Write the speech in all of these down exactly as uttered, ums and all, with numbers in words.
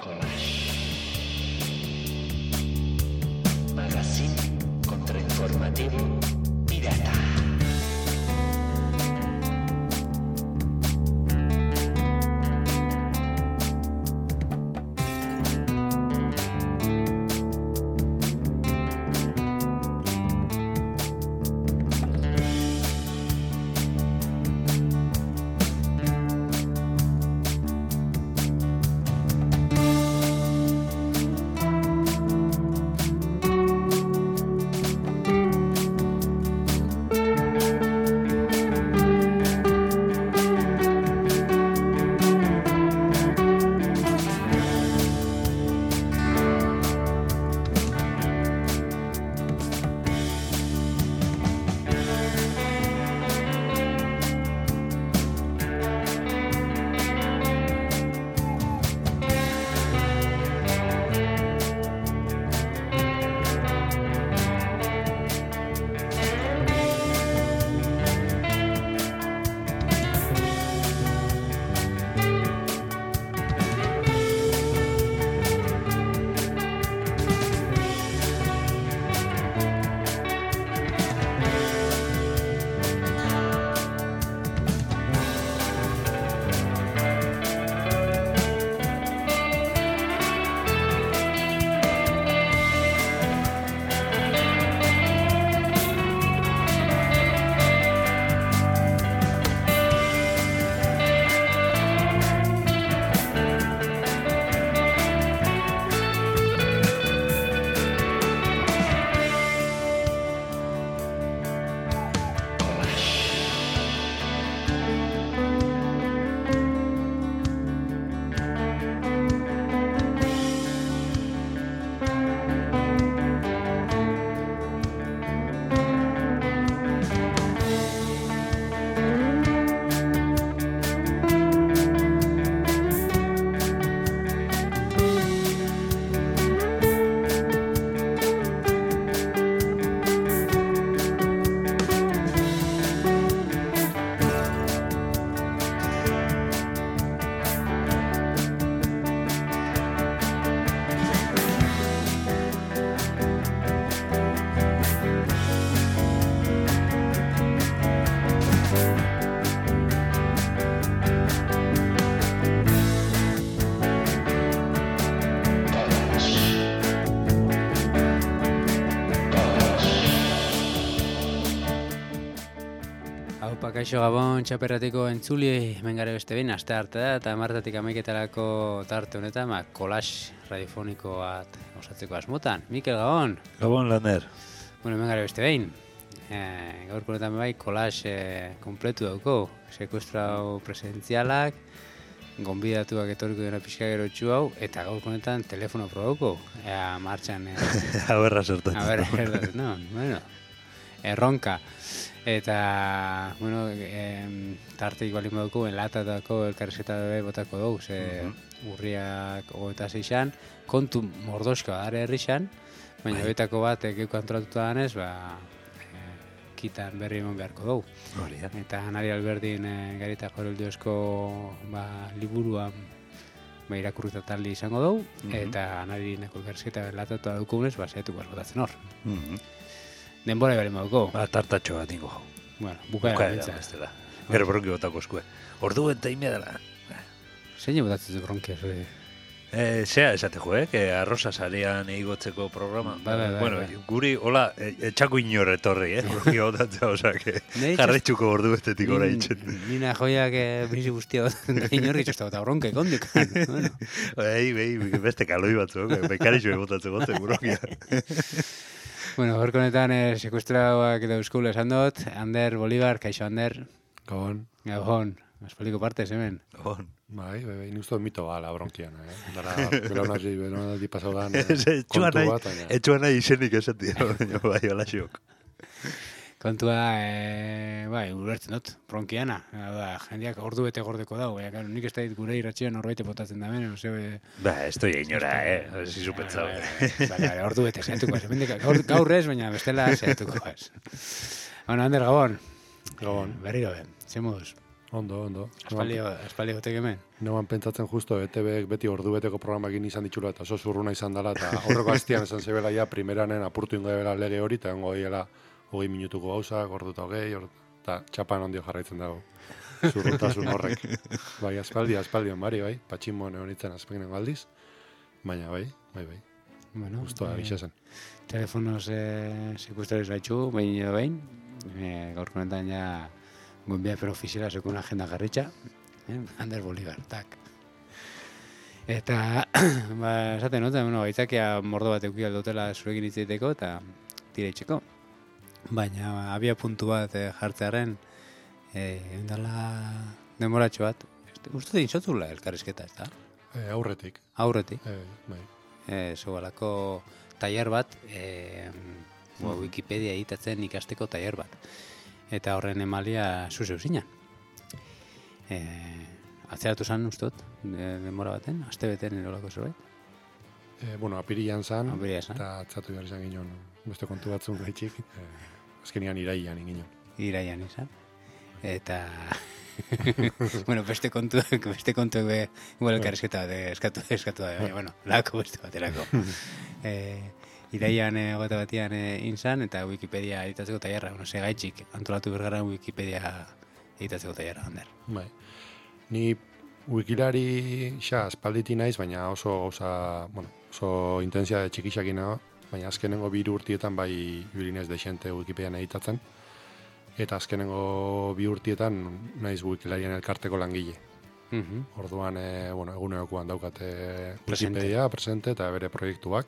Informativo pirata. Kaixo Gabon txaperratiko entzuli mengare beste behin, aste arte da, eta martatik amaiketarako tarte honetan, ma, kolax radiofoniko bat osatzeko asmotan. Mikel Gabon. Gabon, Laner. Bueno, mengare beste behin. E, gaurko honetan bai, kolax e, kompletu dauko. Sekuestrau presentzialak, gonbidatuak etorriko dena pixka gero txu hau, eta gaurko honetan telefono probauko. Ea, martxan. E, Aberra zertatzen. Aberra zertatzen, no, bueno. Erronka. Eta, bueno, e, tarteik balin baduko, enlatatako elkarrizketa bebe botako dugu, ze uh-huh. urriak hogeita seixan, kontu mordoska dara herrixan, baina horietako bat egeko antolatuta danez, ba, e, kitan berri eman beharko dugu. Horia. Eta Anari Alberdin e, Garita Joreldiozko ba, liburuan ba, irakurrita taldi izango dugu, uh-huh. eta Anari neko elkarrizketa enlatatu dugunez, ba, zaituko asbotatzen hor. Uh-huh. Denbora ebali mauko. Ba, tartatxo bat ingo. Bueno, bukaera bintza. Bukaera, gero bronki botako eskue. Ordu eta imea dela. Zein botatzen du bronkia, zure? Eh, zea esate jo, eh? Que arroza sarean eigotzeko programa. Ba, ba, ba, bueno, ba. Guri, hola, etxako inor etorri, eh? Bronki botatzea, oza, que jarretxuko ordu bestetik ora itxet. Nina joiak bizi guztia botatzen da inorri txosta bota bronka ikondikan. Bueno. Ei, ei, beste kaloi batzuk, bekarixo botatzen gotzen bronkia. Bueno, gorko honetan eh, sekuestrauak eta euskula esan dut. Ander Bolivar, kaixo Ander. Gabon. Gabon. Aspoliko partez, hemen. Gabon. Bai, bai, bai, inuzto mito bala bronkian, eh? Dara, belaunaldi, belaunaldi pasaudan eh, kontu nahi, bat. Etxuan nahi izenik esatia, baina bai, ala xiok. Kontua, e, bai, ulertzen dut, bronkiana. Da, jendeak ordu bete gordeko dago, baina claro, nik ez da dit gure irratxean norbaite potatzen da bene, no se be... Ba, esto ya inora, eh, ez izu pentsau. Ba, ordu bete zehatuko, gaur, gaur ez, baina bestela zehatuko. Bueno, Ander, Gabon. Gabon. Berriro ben, ze moduz? Ondo, ondo. Aspalio, aspalio gotek hemen. Noan pentsatzen justo, E T Bek beti ordu beteko programa egin izan ditxula, eta oso zurruna izan dela, eta horreko aztian esan zebela ja, primeranen apurtu ingo dela lege hori, eta ongo diela hogei minutuko gauzak, ordu eta hogei, eta txapan ondio jarraitzen dago. Zurrutasun horrek. Bai, aspaldi, aspaldion bari, bai, patximon honitzen azpeginen aldiz, baina bai, bai, bai. Bueno, Justo, eh, agixasen. telefonos eh, sekustoriz baitxu, behin edo behin, eh, gaurko honetan ja gonbia ofiziala sekun agenda garritxa, eh, Ander Bolivar, tak. Eta, ba, esaten nota, bueno, gaitzakia mordo bat euki aldotela zurekin hitz egiteko eta tireitzeko. Baina, abia puntu bat eh, jartzearen, eh, endala demoratxo bat, uste din zotzula elkarrizketa, ez da? E, aurretik. Aurretik. E, bai. Eh, Zogalako tailer bat, eh, bo, Wikipedia editatzen ikasteko tailer bat. Eta horren emalia zuzeu zinan. Eh, atzeratu zan, ustot, de, demora baten, aste beten erolako zerbait. E, bueno, apirian zan, Apirian zan. eta atzatu behar izan ginen beste kontu batzun gaitxik. E, azkenian iraian ginen. Iraian izan. Eta... bueno, beste kontu, beste kontu be, igual elkarrizketa bat eskatu, eskatu da, baina, bueno, lako beste baterako. eh, iraian eh, gota batian eh, inzan, eta Wikipedia editatzeko tailerra, bueno, segaitxik antolatu bergara Wikipedia editatzeko tailerra, Ander. Bai. Ni wikilari xa aspalditi naiz, baina oso osa, bueno, oso intensia de txikixakin nago, baina azkenengo biru urtietan bai bilinez de xente Wikipedian editatzen. Eta azkenengo bi urtietan naiz Wikilarien elkarteko langile. Mhm. Orduan, e, bueno, egunerokoan daukate Presente. Wikipedia, presente, eta bere proiektuak.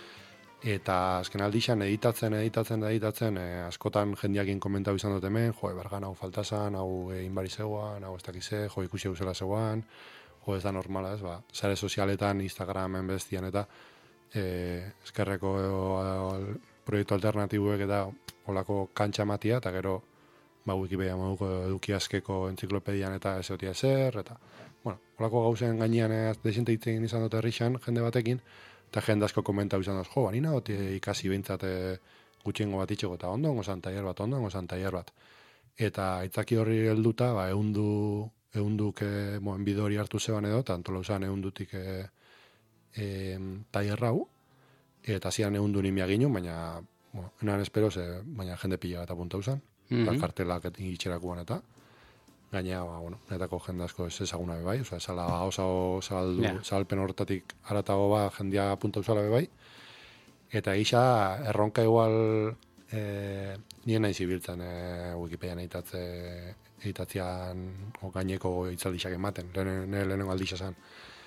Eta azken aldixan editatzen, editatzen, editatzen, e, askotan jendiakin komentau izan dut hemen, jo, bergan hau faltazan, hau egin bari zegoan, hau ez dakize, jo, ikusi eusela zegoan, jo, ez da normala, ez, ba, sare sozialetan, Instagramen bestian, eta e, eskerreko e, proiektu alternatibuek eta olako kantxa matia, eta gero, ba, Wikipedia moduko eduki askeko entziklopedian eta ez egotia ezer, eta, bueno, olako gauzen gainean e, desente itzen izan dut herrixan, jende batekin, eta jende asko komentau izan dut, jo, banina dut ikasi bintzat e, gutxiengo bat itxeko, eta ondo, ongo tailer bat, ondo, ongo tailer bat. Eta aitzaki horri helduta, ba, eundu, eunduk e, moen bidori hartu zeban edo, eta antola usan eundutik e, e, tailer hau, eta zian eundu nimia ginen, baina, bueno, enan espero, ze, baina jende pila bat apunta usan, Mhm. mm kartelak itxerakuan eta, gaina, ba, bueno, netako jende asko ez ezaguna bebai, oza, esala oso zabaldu, Ja. zabalpen horretatik aratago ba, jendia apunta usala bebai, eta gisa erronka igual e, nien nahi zibiltzen e, Wikipedian editatze, editatzean o, gaineko itzaldixak ematen, lehen, lehenengo aldixa zen.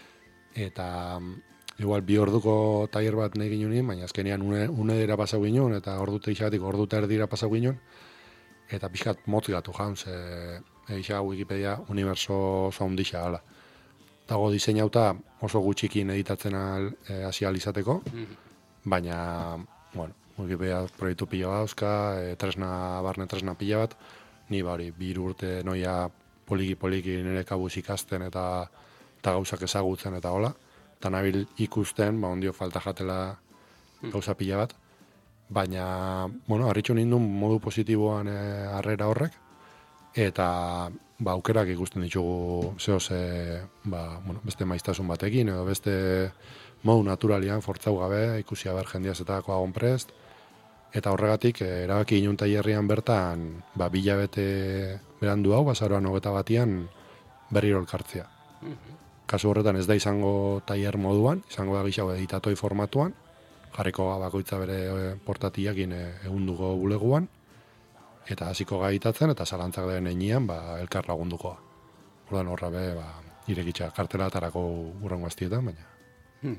Eta igual bi orduko tailer bat nahi ginen, baina azkenean une, une dira pasau ginen, eta ordute isatik orduta erdira pasau ginen, eta pixkat motz gatu jaun, ze egisa Wikipedia uniberso oso handixa gala. Dago diseinauta oso gutxikin editatzen al, e, hasi ahal izateko, baina, bueno, Wikipedia proiektu pila bat dauzka, e, tresna, barne tresna pila bat, ni bari, biru urte noia poliki-poliki nire kabuz ikasten eta, eta gauzak ezagutzen eta hola, eta nabil ikusten, ba, ondio falta jatela gauza pila bat, baina, bueno, harritxu nindun modu positiboan e, harrera horrek, eta ba, aukerak ikusten ditugu zeo ze, ba, bueno, beste maiztasun batekin, edo beste modu naturalian, fortzau gabe, ikusi haber jendiaz eta agon prest, eta horregatik, e, erabaki inun tailerrian bertan, ba, bilabete berandu hau, basaroan hogeta batian berriro elkartzea. Kasu horretan ez da izango tailer moduan, izango da gixau editatoi formatuan, jarriko bakoitza bere portatiakin egunduko buleguan, eta hasiko gaitatzen, eta zalantzak den einean, ba, elkar lagunduko. Ordan horra be, ba, irekitza kartela atarako urrengo aztietan, baina. Hmm.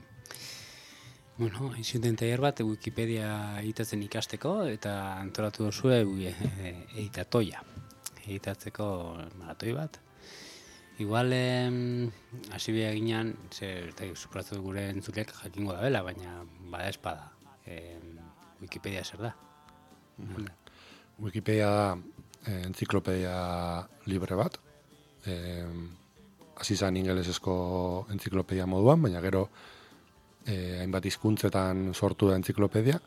Bueno, izuten tailer bat Wikipedia editatzen ikasteko, eta antolatu duzue e, editatoia. Editatzeko maratoi bat. Igual, em, hasi behar ginean, zer, supratu gure entzulek jakingo da bela, baina bada espada. Em, Wikipedia zer da? Mm. Wikipedia da e, entziklopedia libre bat. E, hasi zan ingelesezko entziklopedia moduan, baina gero e, hainbat hizkuntzetan sortu da entziklopedia.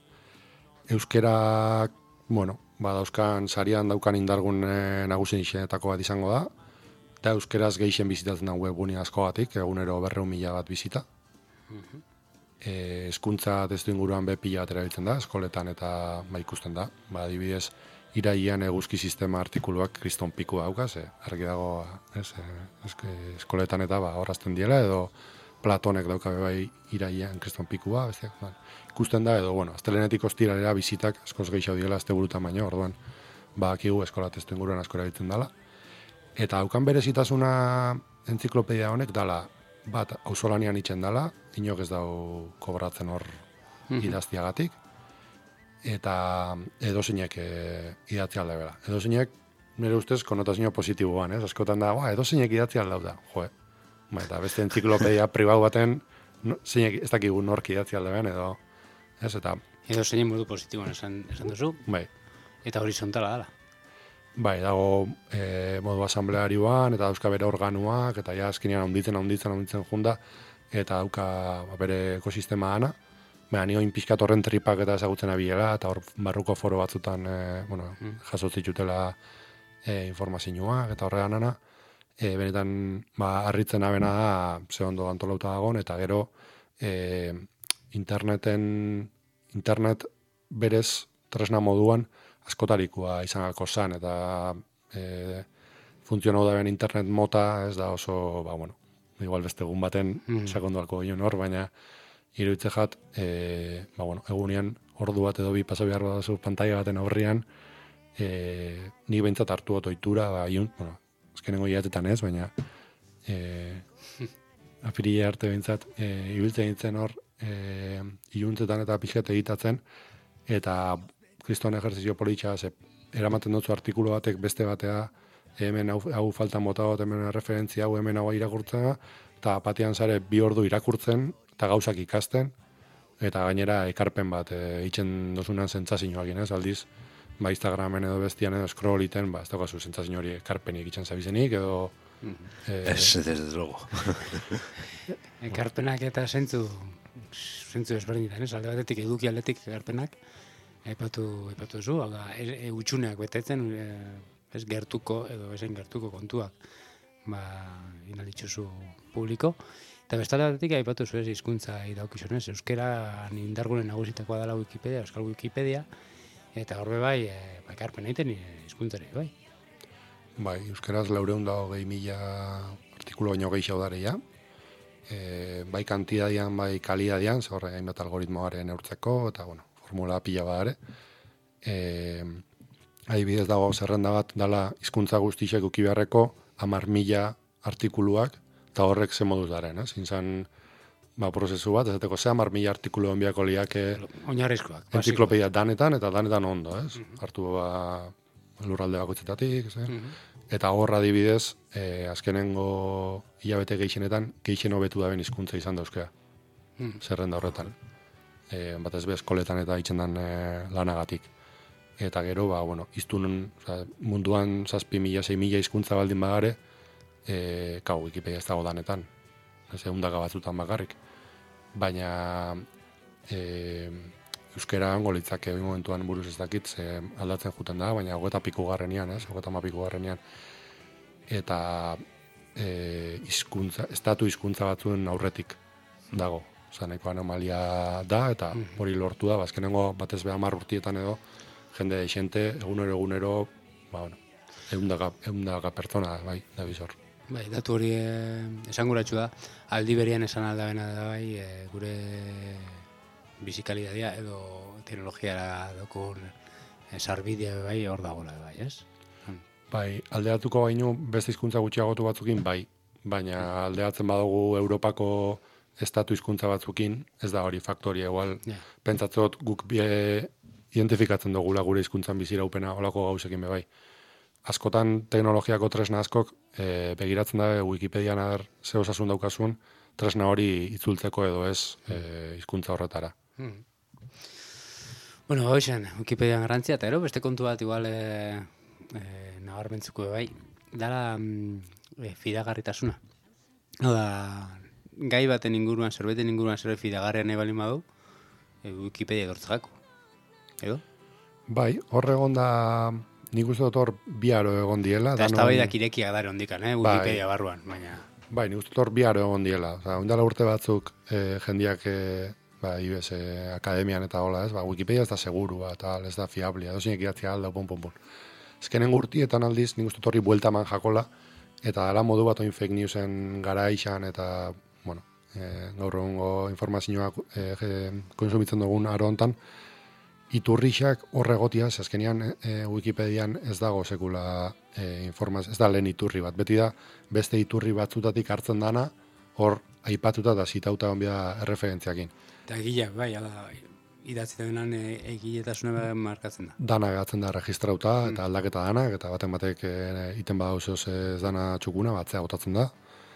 Euskerak, bueno, badauzkan sarian daukan indargun e, nagusin izenetako bat izango da, da euskeraz gehien bizitatzen da webgune askogatik, egunero berreun mila bat bizita. Mhm. E, eskuntza testu inguruan be pila bat erabiltzen da, eskoletan eta ba, ikusten da. Ba, adibidez, iraian eguzki sistema artikuluak kriston piku daukaz, e, argi dago ez, e, eske, eskoletan eta ba, horrazten diela, edo Platonek daukabe bai iraian kriston pikua, besteak, ba, ikusten da, edo, bueno, astelenetik ostiralera bizitak askoz gehiago diela azte burutan baino, orduan, ba, akigu eskola testu inguruan asko erabiltzen dela. Eta daukan berezitasuna entziklopedia honek dala, bat, auzolanean itzen dala, inok ez dau kobratzen hor idaztiagatik, eta edozeinek e, idatzi alde bera. Edozeinek, nire ustez, konotazio positiboan, ez? Askotan da, ba, edozeinek idatzi alde da, joe. Ba, eta beste entziklopedia pribau baten, no, zeinek ez dakigu nork idatzi alde ben, edo, ez? Eta edozeinek modu positiboan esan, esan duzu, bai. Eta horizontala dela. Bai, dago e, modu asamblearioan, eta dauzka bere organuak, eta ja azkenean handitzen, handitzen, handitzen junda, eta dauka ba, bere ekosistema ana. Baina nioin pixkat horren tripak eta ezagutzen abiela, eta hor barruko foro batzutan e, bueno, mm. jasotzitutela e, informazioak, eta horregan ana. E, benetan, ba, harritzen abena da, ze ondo antolauta dagoen, eta gero e, interneten, internet berez tresna moduan, askotarikoa izan alko zan, eta e, funtzionau da ben internet mota, ez da oso, ba, bueno, igual beste egun baten mm. sakondu alko ginen hor, baina iruditze jat, e, ba, bueno, egunean ordu bat edo bi pasa behar badazu pantalla baten aurrian, e, ni behintzat hartu otoitura, ba, iun, bueno, azkenengo iatetan ez, baina e, apirile arte behintzat, e, ibiltzen nintzen hor, e, iuntzetan eta pixkat egitatzen, eta kriston ejerzizio politxa, ze eramaten dutzu artikulu batek beste batea, hemen hau, hau falta mota bat, hemen referentzia, hau hemen hau irakurtzen, eta batean zare bi ordu irakurtzen, eta gauzak ikasten, eta gainera ekarpen bat, e, itxen dozunan zentzazioak inez, aldiz, ba Instagramen edo bestian edo scroll iten, ba ez daukazu zentzazio hori ekarpenik itxen zabizenik, edo... Eh, ez, desde luego. Ekarpenak eta zentzu, zentzu ezberdinetan, ez? Alde batetik eduki aldetik ekarpenak, Aipatu, aipatu zu, hau da, e, e, utxuneak betetzen, e, ez gertuko edo ezen gertuko kontuak, ba, inalitxuzu publiko. Eta bestala batetik aipatu zu ez hizkuntza idaukizunez, euskera indargune nagusitakoa dela Wikipedia, euskal Wikipedia, eta horbe bai, e, ba, ekarpen egiten hizkuntzari, bai. Bai, euskeraz laureun da hogei mila artikulu baino gehiago dareia, e, bai kantidadian, bai kalidadian, zorre hainbat algoritmoaren neurtzeko, eta bueno, formula pila badare. E, adibidez dago zerrenda bat dala hizkuntza guztiak uki beharreko hamar mila artikuluak, eta horrek ze moduz daren, ez? Zintzan, ba, prozesu bat, ez dateko ze hamar mila artikulu onbiako liake oinarrizkoak, entziklopedia danetan, eta danetan ondo, ez? Mm -hmm. Hartu ba, lurralde bakoitzetatik, ez? Mm -hmm. Eta horra adibidez, e, azkenengo hilabete gehienetan, gehien hobetu da ben hizkuntza izan dauzkea. Mm -hmm. Zerrenda horretan. E, bat ez be, eskoletan eta itxendan e, lanagatik. Eta gero, ba, bueno, iztun, oza, munduan zazpi mila, sei mila hizkuntza baldin bagare, e, kau, Wikipedia ez dago danetan. Ez eundaka batzutan bakarrik. Baina, e, euskera hango litzake, egin momentuan buruz ez dakit, ze aldatzen juten da, baina hogeta piku garrenian, ez, hogeta ma piku garrenian. Eta, e, hizkuntza, estatu hizkuntza batzuen aurretik dago. Osa, nahiko anomalia da, eta hori lortu da, bazkenengo batez beha hamar urtietan edo, jende deixente, egunero egunero, ba, bueno, eundaka, eundaka pertsona, bai, da bizor. Bai, datu hori eh, esanguratsu da, aldi berian esan aldabena da, bai, eh, gure bizikalidadia edo teknologiara dokun eh, sarbidea, bai, hor dagoela, bai, ez? Bai, aldeatuko baino beste hizkuntza gutxiagotu batzukin, bai, baina aldeatzen badugu Europako estatu hizkuntza batzukin, ez da hori faktoria, igual, yeah. Pentsatzot guk bie identifikatzen dugula gure hizkuntzan biziraupena olako gauzekin be bai. Askotan teknologiako tresna askok e, begiratzen da Wikipedian adar ze osasun daukasun tresna hori itzultzeko edo ez e, hizkuntza horretara. Hmm. Bueno, hoxen, Wikipedian garrantzia, eta ero, beste kontu bat igual e, e, nabarmentzuko bai, dala e, fidagarritasuna. Hau da, gai baten inguruan, zerbeten inguruan zerbait fidagarrian nahi balin badu, e, Wikipedia dortzako. Edo? Bai, hor egon da nik uste dut hor bi aro egon diela. Eta ez tabaidak irekiak dara ondikan, eh? Wikipedia bai, barruan, baina... Bai, nik uste dut hor bi aro egon diela. Oza, ondala urte batzuk eh, jendiak eh, ba, I B S eh, akademian eta hola, ez? Ba, Wikipedia ez da segurua, eta ez da fiablia, dozinek idatzia alda, pun, pun, pun. Ezkenen gurtietan aldiz, nik uste dut horri buelta man jakola, eta dala modu bat oin fake newsen gara ixan, eta, bueno, eh, gaur egungo informazioa eh, konsumitzen dugun aro hontan, iturrixak horregotia, azkenean e, Wikipedian ez dago sekula e, informaz, ez da lehen iturri bat. Beti da, beste iturri batzutatik hartzen dana, hor aipatuta da zitauta onbia erreferentziakin. Eta egila, bai, ala, idatzita denan e, egiletasuna markatzen da. Dana gatzen da registrauta, mm. eta aldaketa dana, eta baten batek e, iten badauz ez dana txukuna, batzea botatzen da.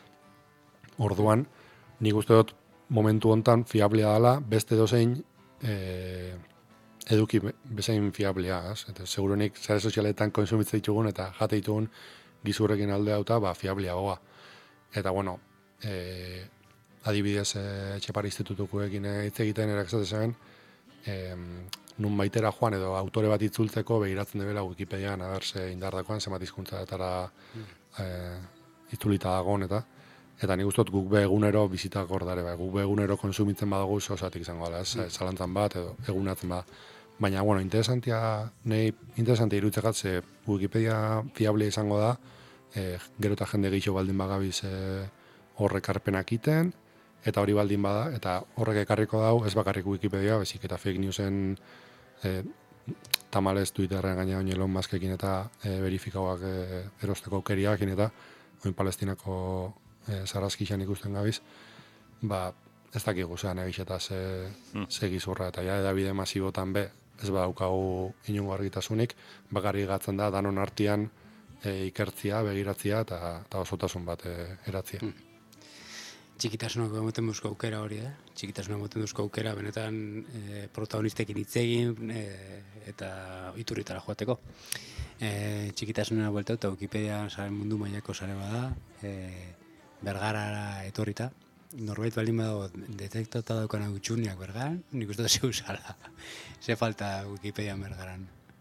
Orduan, nik uste dut momentu hontan fiablia dela, beste dozein e, eduki bezain fiablea, az? Eta segurunik sare sozialetan konsumitzen ditugun eta jate ditugun gizurrekin alde hauta, ba, fiabliagoa. Eta, bueno, e, adibidez, e, Etxepare institutukoekin hitz egiten erakzate zen, e, nun baitera joan edo autore bat itzultzeko begiratzen debela Wikipedian, aber ze indardakoan, zenbat hizkuntzetara e, itzulita dagoen, eta eta nik uste dut guk be egunero bizitak hor dare, ba, guk be egunero konsumitzen badago osatik izango dela, ez, zalantzan bat edo egunatzen bat. Baina, bueno, interesantia, nahi interesantia irutzekat, ze Wikipedia fiablea izango da, e, gero eta jende gixo baldin bagabiz e, horrek arpenak iten, eta hori baldin bada, eta horrek ekarriko dau, ez bakarrik Wikipedia, bezik eta fake newsen e, tamalez Twitterren gaina oin Elon Muskekin eta e, verifikauak e, erosteko aukeriakin eta oin Palestinako e, sarrazkixan ikusten gabiz, ba, ez dakigu zean egixetaz e, hmm. segizurra, eta ja edabide masibotan be, ez badaukagu inungo argitasunik, bakarrik gatzen da danon artean e, ikertzia, begiratzia eta, eta osotasun bat e, eratzia. Hmm. Txikitasunak emoten duzko aukera hori, eh? Txikitasunak emoten duzko aukera, benetan e, protagonistekin hitz egin e, eta iturritara joateko. E, txikitasunera buelta eta Wikipedia sare mundu mailako sare bada, e, Bergarara etorrita, norbait baldin badago detektata daukana gutxuniak Bergaran, nik uste da zeu zala. Ze falta Wikipedia Bergaran.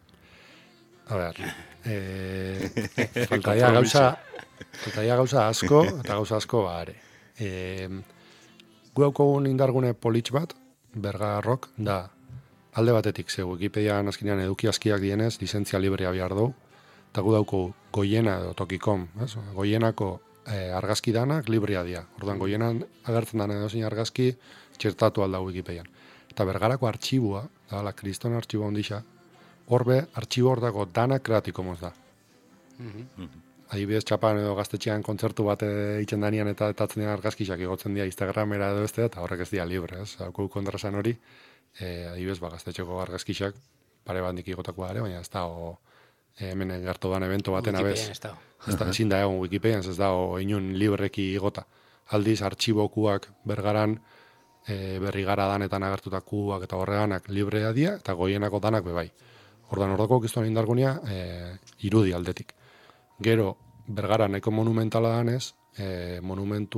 A ber, eh, faltaia gauza, faltaia gauza asko, eta gauza asko bare. Eh, gu daukogun indargune politx bat, Bergarrok, da alde batetik ze Wikipedian azkenean eduki askiak dienez, lizentzia librea behar dugu, eta gu dauko goiena edo tokikom, ez? Goienako E, argazki danak librea dia. Orduan, goienan agertzen dana edozein argazki txertatu alda Wikipedian. Eta Bergarako artxibua, da, la kriston artxibua ondisa, horbe, artxibo hor dago dana kreatiko moz da. Mm-hmm. Adibidez, Txapan edo gaztetxean kontzertu bat eitzen danian eta etatzen dira argazkixak igotzen dira Instagramera edo beste, eta horrek ez dira libre, ez? Hauko kontrasan hori, e, adibidez, ba, gaztetxeko argazkixak pare bandik igotako dara, baina ez da, o, hemen gertu dan evento baten abez. Wikipedian ez da. Ez da, ezin da egon Wikipedian, ez da, inun libreki igota. Aldiz, artxibokuak Bergaran, e, berri gara danetan agertutakuak eta horreganak librea dia, eta goienako danak bebai. Ordan ordoko kistuan indargunia, e, irudi aldetik. Gero, Bergaran nahiko monumentala danez, e, monumentu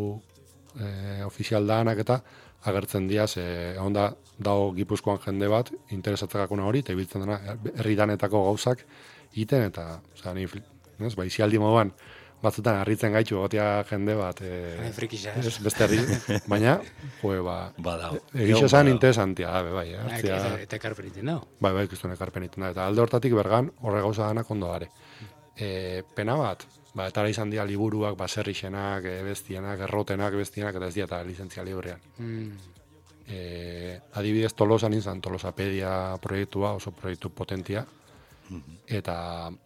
e, ofizial danak eta agertzen diaz, e, onda dago Gipuzkoan jende bat, interesatzakakuna hori, eta ibiltzen dena, herri danetako gauzak iten, eta, oza, ni, ez, ba, izialdi moduan, batzutan harritzen gaitu, gotia jende bat, e, frikisa, ez, beste herri, baina, joe, ba, egizio zan interesantia, da, bai, eh, hartzia, eta ekarpen iten dago. Bai, bai, ikustuen ekarpen iten da, eta alde hortatik Bergan, horre gauza danak ondo dare. E, pena bat, ba, eta izan dira liburuak, baserrixenak, e, bestienak, errotenak, bestienak, eta ez dira eta lizentzia librean. Mm. E, adibidez Tolosan izan, Tolosapedia proiektua, oso proiektu potentia, mm-hmm. eta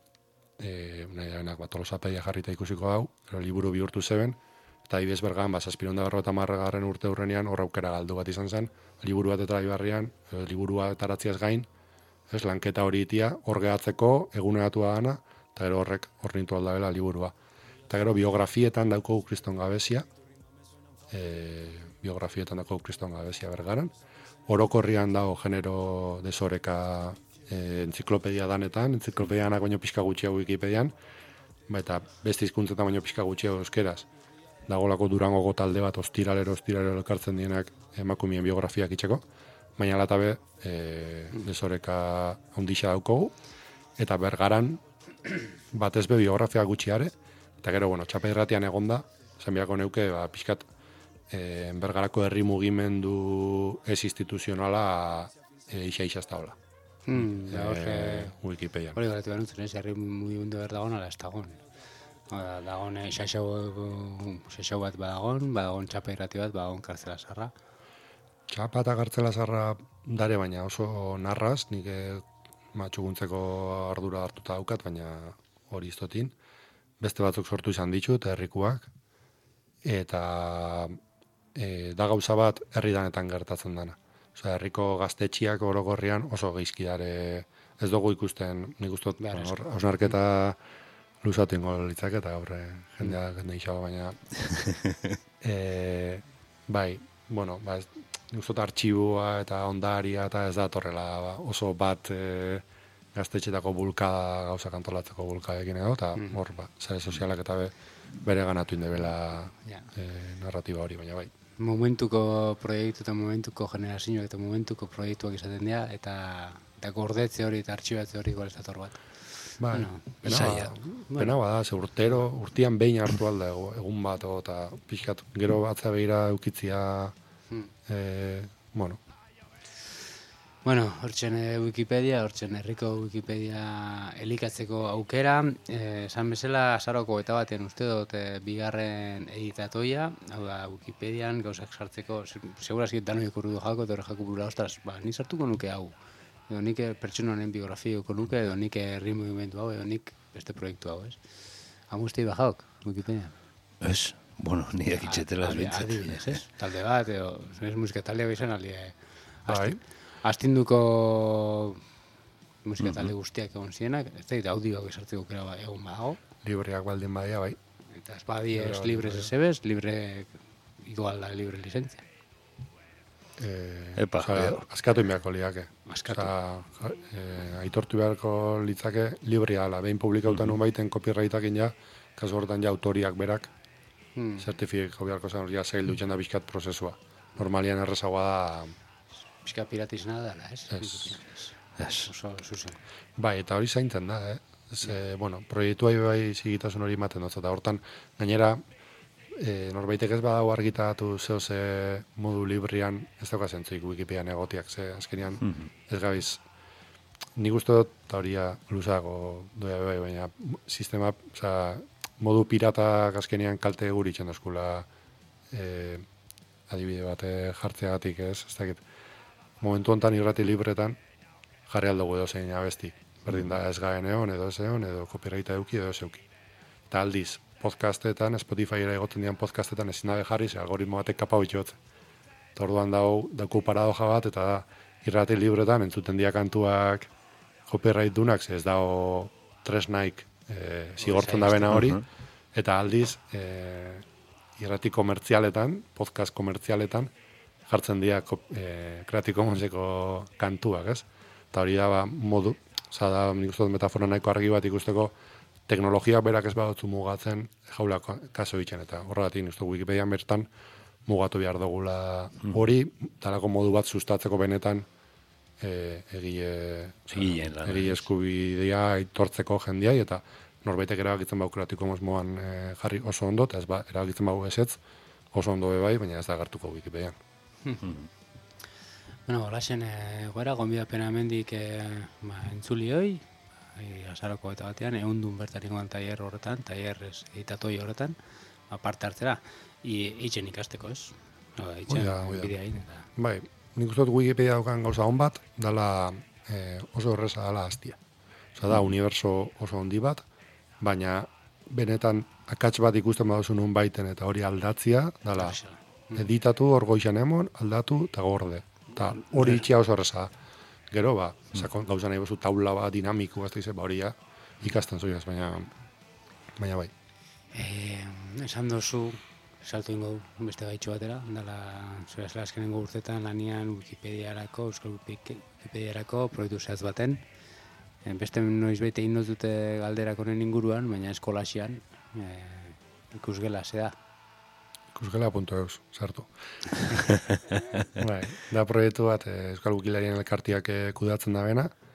e, nahi dabenak, ba, Tolosapedia jarrita ikusiko dau, pero liburu bihurtu zeben, eta adibidez Bergan, ba, zazpironda berrota marregarren urte urrenean, horra aukera galdu bat izan zen, liburu bat eta ibarrian, e, liburu bat aratziaz gain, ez, lanketa hori itia, hor gehatzeko, eguneratu dana, eta gero horrek horrintu aldabela liburua. Eta gero biografietan dauko Kriston Gabezia, e, biografietan dauko Kriston Gabezia Bergaran, orokorrian dago genero desoreka e, entziklopedia danetan, entziklopedia baino pixka gutxiago Wikipedian, ba, eta beste hizkuntzetan baino pixka gutxiago euskeraz. Dagolako Durangoko talde bat ostiralero ostiralero elkartzen dienak emakumien biografiak itxeko, baina latabe e, desoreka ondisa daukogu. eta Bergaran batez be biografia gutxiare, eta gero, bueno, txapa irratian egonda, esan biako neuke, ba, pixkat, e, Bergarako herri mugimendu ez instituzionala e, isa-isa ez da hola. Hmm, E, Wikipedian. Hori gara tiba nutzen, ez, herri mugimendu behar dagoen, ala ez dagoen. Oda, dagoen eh, xaxau bat badagon, badagon txapa irrati bat, badagon kartzela sarra. Txapa eta gartzela zarra dare, baina oso narraz, nik matxuguntzeko ardura hartuta daukat, baina hori iztotin. Beste batzuk sortu izan ditut, herrikuak, eta e, da gauza bat herri danetan gertatzen dana. Osea, herriko gaztetxiak orokorrian oso geizkidare ez dugu ikusten, nik ustot, hausnarketa luzatu ingo litzak, eta gaur jendea jende isago, baina e, bai, bueno, ba, ez, nik ustot artxibua eta ondaria eta ez da torrela ba, oso bat e, gaztetxetako bulkada gauzak antolatzeko bulkadekin edo, eta mm. hor, ba, sare sozialak eta be, bere ganatu indebela ja. e, narratiba hori, baina bai. Momentuko proiektu eta momentuko generazioak eta momentuko proiektuak izaten dira, eta, eta gordetze hori eta artxibatze hori golezator bat. Bai, Bueno, pena, saia. pena bada, ze urtero, urtian behin hartu alda ego, egun bat, o, eta pixkat, gero atza behira eukitzia, Hmm. e, bueno, Bueno, hortzen eh, Wikipedia, hortzen herriko Wikipedia elikatzeko aukera. Eh, esan bezala, azaroko eta batean uste dut eh, bigarren editatoia, hau da, Wikipedian gauzak sartzeko, segurazki danoi ikurru du jako, eta hori jako burura, ostras, ba, ni sartuko nuke hau. Edo nik pertsona honen biografioko nuke, edo nik herri mugimendu hau, edo nik beste proiektu hau, ez? Hamuztei bajaok, Wikipedia. Ez, bueno, ni dakitzetela ez Adi- bintzat. Adibidez, ez? Talde bat, edo, ez musika taldea izan, aldi, eh, bai, astinduko musika talde guztiak egon zienak, ez da, audioak esartzeko kera ba, egon badago, libreak baldin badia, bai. eta ez badi ez Libre libres baldin ezebez, libre, igual da libre licentzia. E, Epa, osea, edo. askatu inbeako liake. Askatu. Osea, ja, e, aitortu beharko litzake librea ala, behin publikautan mm -hmm. baiten copyrightakin ja, kasu hortan ja autoriak berak, Hmm. zertifikau beharko zen, ja zail dutzen da bizkat prozesua. Normalian errezagoa da, Pixka piratizena dela, ez? Ez. Ez. Oso, zuzen. bai, eta hori zaintzen da, eh? Ze, bueno, proiektua bai zigitasun hori ematen dut, eta hortan, gainera, e, norbaitek ez badago argitatu zeo ze modu librian, ez dauka zentzuik Wikipedian egotiak, ze azkenean ez gabiz, nik uste dut, eta hori luzago doia bai, baina sistema, oza, modu piratak azkenean kalte guri itxen dauzkula e, adibide bat e, jartzeagatik, ez, ez dakit. Momentu honetan irrati libretan jarri aldugu edo zein abesti. Berdin da ez gaen egon, edo ez egon, edo copyrighta euki, edo ez euki. Eta aldiz, podcastetan, Spotifyera egoten dian podcastetan ezin dabe jarri, ze algoritmo batek kapau itxot. Eta orduan dau, dauku paradoja bat, eta da, irrati libretan entzuten dia kantuak copyright dunak, ze ez dago tresnaik e, zigortzen da bena hori, eta aldiz, e, irrati komertzialetan, podcast komertzialetan, jartzen dira e, Creative Commonseko kantuak, ez? Eta hori da, ba, modu, oza da, nik uste dut metafora nahiko argi bat ikusteko, teknologiak berak ez badotzu mugatzen jaula kaso egiten, eta horregatik nik uste Wikipedian bertan mugatu behar dugula hori, talako modu bat sustatzeko benetan e, egile, Egileen lana, egile eskubidea aitortzeko jendiai, eta norbaitek erabakitzen bau Creative Commons moan e, jarri oso ondo, eta ez ba, erabakitzen bau ezetz, oso ondo bebai, baina ez da agertuko Wikipedian. Bueno, holaxen, e, goera, gonbidapena hemendik e, ba, entzulioi, e, azaroko eta batean, ehundun bertan ingoan tailer horretan, tailerrez editatoi horretan, ba, parte hartzera, I, eitzen ikasteko, ez? No, eitzen, Hoi da, hoi da. bidea egin, eta... Bai, nik uste dut Wikipedia daukan gauza hon bat, dala e, oso erreza dala hastia. Osa da, uniberso oso handi bat, baina benetan akats bat ikusten baduzu nun baiten eta hori aldatzia, dala editatu, hor goixan emon, aldatu eta gorde. Eta hori itxia oso erreza da. Gero, ba, sakon, gauza nahi bozu taula bat, dinamiku, gazte izan, ba hori ja, ikasten zuiaz, baina, baina bai. Eh, esan dozu, salto ingo du beste gaitxo batera, dala, zure zela azkenengo urtetan lanian Wikipediarako, Euskal Wikipediarako proiektu zehaz baten. Eh, beste noiz bete egin dute galderak honen inguruan, baina eskolaxian eh, ikusgela ze da. Ikusgela puntu eus, sartu. Bai, da proiektu bat, eh, Euskal Wikilarien elkartiak eh, kudeatzen da bena,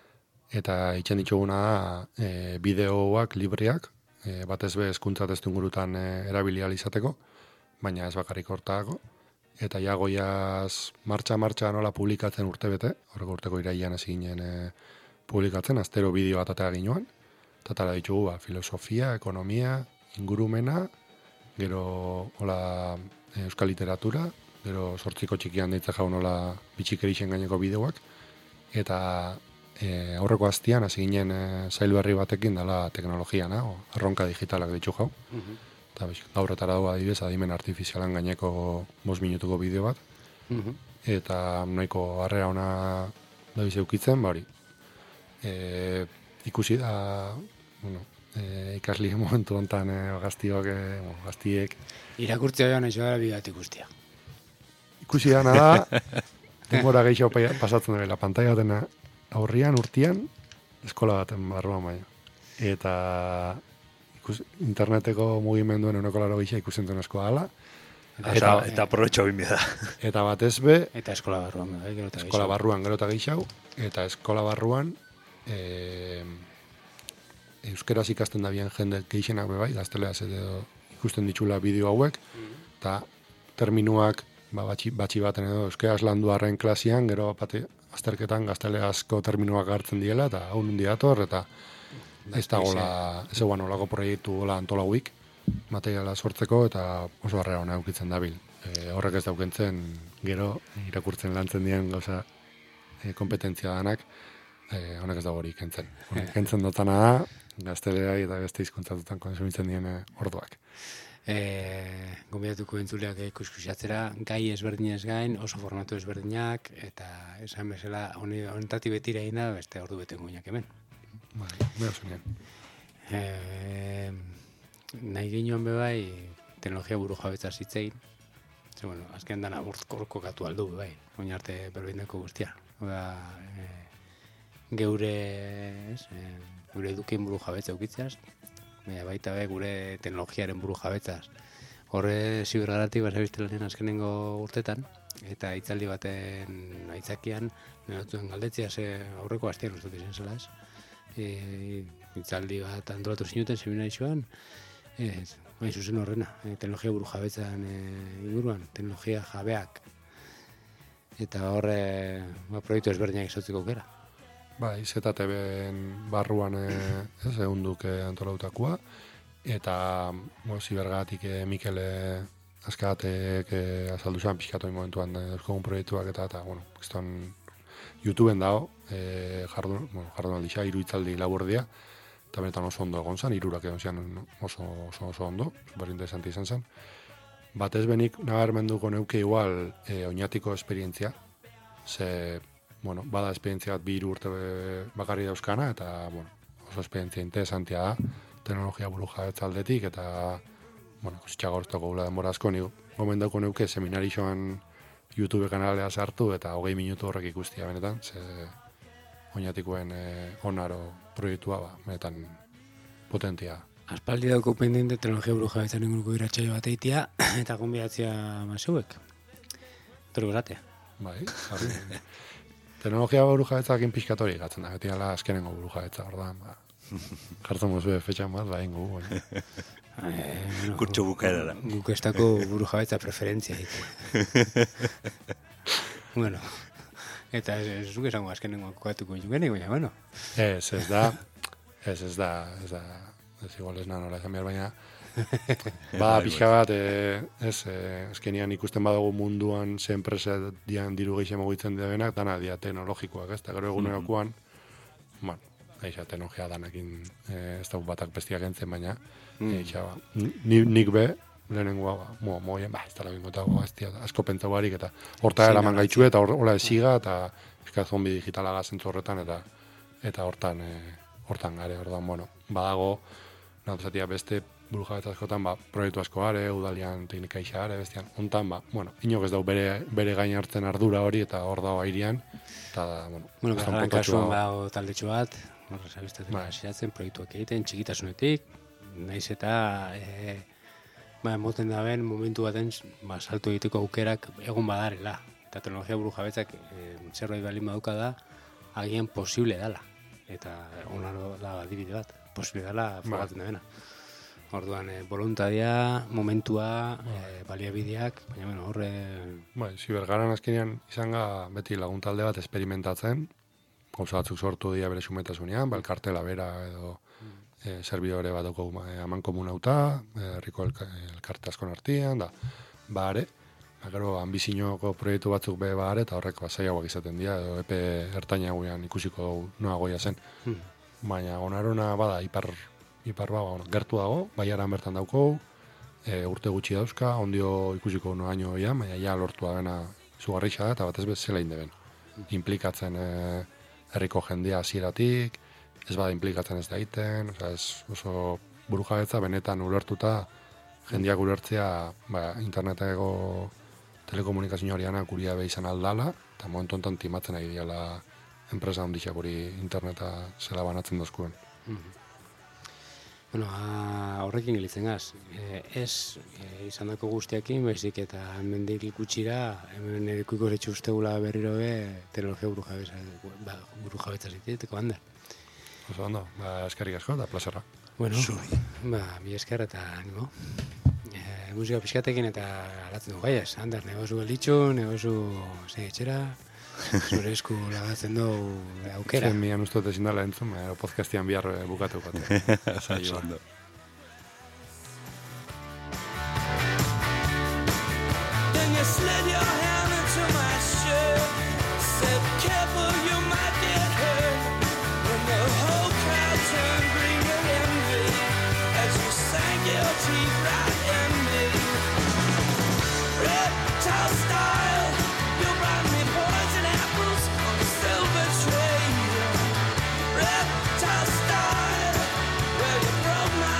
eta itxen dituguna da e, bideoak, libreak, e, batez be hezkuntza testuingurutan e, erabili ahal izateko, baina ez bakarrik hortako. Eta ja goiaz martxa-martxa nola publikatzen urte bete, horreko urteko irailean hasi ginen e, publikatzen, astero bideo bat atea ginoan, eta tala ditugu ba, filosofia, ekonomia, ingurumena, gero hola, euskal literatura, gero sortziko txikian deitza jau nola bitxikerixen gaineko bideoak, eta e, aurreko aztian hasi ginen e, zail berri batekin dela teknologiana, o, erronka digitalak ditu jau. Uh-huh. Eta gaur etara dugu adibidez, adimen artifizialan gaineko bost minutuko bideo bat. Uh-huh. Eta nahiko harrera ona da bizeukitzen, ba hori. E, ikusi da, bueno, e, ikasli momentu honetan e, gaztiok, e, bueno, gaztiek. Irakurtzea joan ez gara bidat ikustia. Ikusi dana da, denbora gehiago pasatzen dela, pantaila baten aurrian, urtian, eskola baten barruan baina. Eta interneteko mugimenduen euneko laro gisa ikusten duen eskola ala. Eta, eta, eta aprobetxo bin da. Eta batez be... Eta eskola barruan. Eh, gero eskola barruan gero eta gehiago. Eta eskola barruan e, euskeraz ikasten da bien jende gehixenak bebai, gazteleaz edo ikusten ditxula bideo hauek. Eta mm-hmm. terminuak ba, batxi, batxi baten edo euskeraz landu arren klasian, gero bate, azterketan gazteleazko terminuak hartzen diela, eta hau nundi dator, eta ez da gola, ez eguan olako proiektu gola antolauik, materiala sortzeko, eta oso harrera hona eukitzen dabil. E, horrek ez daukentzen, gero, irakurtzen lantzen dien gauza e, kompetentzia danak, e, honek ez dago hori kentzen. Kentzen dotana da, gaztelera eta beste hizkuntzatutan konsumitzen dien orduak. E, Gombidatuko entzuleak ikuskusatzera, gai ezberdinez gain, oso formatu ezberdinak, eta esan bezala, honetatik betira egin da, beste ordu beten guinak hemen. Bai, behar zunean. Eh, nahi ginoan bebai, teknologia buru jabetza zitzein. Zer, bueno, azken dana urtkorko gatu aldu bebai, oin arte berbindeko guztia. Oda, eh, geure, ez, eh, gure edukin buru jabetza eukitzeaz, baita be gure teknologiaren buru jabetzaz. Horre zibergaratik basabiztelanen azkenengo urtetan, eta hitzaldi baten aitzakian, nenotuen galdetzia ze aurreko astean ustut izan zela ez. E, hitzaldi bat antolatu zinuten seminarizioan, ez, hain zuzen horrena, e, teknologia buru jabetzan e, inguruan, teknologia jabeak. Eta horre, ba, proiektu ezberdinak izotzeko aukera. Bai, Z T B-en barruan e, ez, egun duke antolautakoa, eta bo, zibergatik e, Mikele Azkatek e, azaldu zen pixkatoi momentuan e, euskogun proiektuak eta, eta bueno, kiston YouTubeen dago, e, jardun, bueno, jardun aldisa, hiru hitzaldi laburdia, eta benetan oso ondo egon zen, hirurak egon zian oso, oso, oso ondo, super interesante izan zen. Batez benik nabarmenduko neuke igual e, oinatiko esperientzia, ze, bueno, bada esperientzia bat bi hiru urte bakarri dauzkana, eta, bueno, oso esperientzia interesantia da, teknologia buru jabetza aldetik, eta, bueno, kusitxago hortako gula denbora asko, nigu, gomendauko neuke seminarixoan YouTube kanalea sartu eta hogei minutu horrek ikustia benetan, ze oinatikoen e, onaro proiektua ba, benetan potentia. Aspaldi dauko pendiente teknologia buru jabetzan inguruko iratxaio bat eitia, eta gonbidatzea masuek. Torko zate. Bai, jarri. Teknologia buru jabetzakin pixkatori gatzen da, beti ala azkenengo buru jabetza, ordan, ba, jartzen mozue fetxan bat, ba, ingo, bai. Eh, bueno, Kurtxo bukaerara. Guk ez dako buru jabetza preferentzia ditu. Bueno, eta ez, ez duk esango azkenengo kokatuko inugeni, baina, bueno. Ez, ez da, ez, ez da, ez da, ez igual ez nola esan behar, baina, ba, pixka bat, e, ez, e, azkenian ikusten badago munduan ze enpresa dian diru gehiago mugitzen denak, dana dia teknologikoak, ez, eta gero egunerokoan, bueno, eixa, teknologia danakin e, ez da batak bestiak entzen, baina, mm. eixa, ba, ni, nik be, lehenengoa, ba, mo, moien, ba, ez da labingo eta gaztia, asko pentsa barik, eta horta eraman gaitxu, eta hola esiga, eta eskaz zombi digitala gazentzu horretan, eta eta hortan, e, hortan gare, hortan, bueno, badago, nahuzatia beste buru jabetza askotan, ba, proiektu asko are, udalian teknika isa are, bestian, hontan, ba, bueno, inok ez dau bere, bere gain hartzen ardura hori, eta hor dago airian, eta, bueno, bueno, garran kasuan badago taldetxo bat, horra zabiztatzen hasiatzen, proiektuak egiten, txikitasunetik, naiz eta, e, ba, moten da ben, momentu baten, ba, salto egiteko aukerak egon badarela, eta teknologia buru jabetzak e, zerbait balin baduka da, agian posible dala. eta onaro da adibide bat, posibilidala frogatzen da bena. Orduan, e, voluntaria, momentua, e, baliabideak, baina bueno, horre... Bai, zibergaran azkenean izan ga beti laguntalde bat experimentatzen, gauza batzuk sortu dira bere xumetasunean, ba, elkartela bera edo e, servidore bat doko e, aman komunauta, herriko elka, elkarte askon artian, da, bare, ba, gero, ambizinoko proiektu batzuk be bare, eta horrek basaiagoak izaten dira, edo epe ertainagoian ikusiko noa goia zen. Hmm. Baina, onarona bada, ipar, ipar ba, bueno, gertu dago, baiaran bertan dauko, e, urte gutxi dauzka, ondio ikusiko noaino ia, baina ja lortu agena zugarrixa da, eta batez bezala indeben. Implikatzen e, herriko jendea hasieratik, ez bada implikatzen ez da egiten, oza, ez oso burujabetza benetan ulertuta, jendeak ulertzea ba, interneteko telekomunikazio horiana kuria be izan aldala, eta momentu enten timatzen ari diala enpresa handixak hori interneta zela banatzen dozkuen. Mm-hmm. Bueno, a, horrekin gelitzen gaz. E, ez e, izan dako guztiakin, baizik eta hemendik ikutxira, hemen erikuiko zetxe ustegula berriro be, teknologia buru jabetza, ba, buru jabetza zititeko handar. Oso ondo, ba, eskerrik asko eta plazerra. Bueno, ba, bi esker eta animo. E, musika pixkatekin eta alatzen du gaiaz, handar, negozu gelditxu, negozu segetxera, zure esku lagatzen du aukera. Zen mian uste dut ezin dala entzun, ero podcastian bihar bukatu gate. Oso ondo. Then you slid your hand into my shirt, said careful you might get hurt. When the whole crowd turned green and envy as you sank your teeth right in me. Reptile style, you brought me poison apples on a silver tray. Reptile style, well you broke my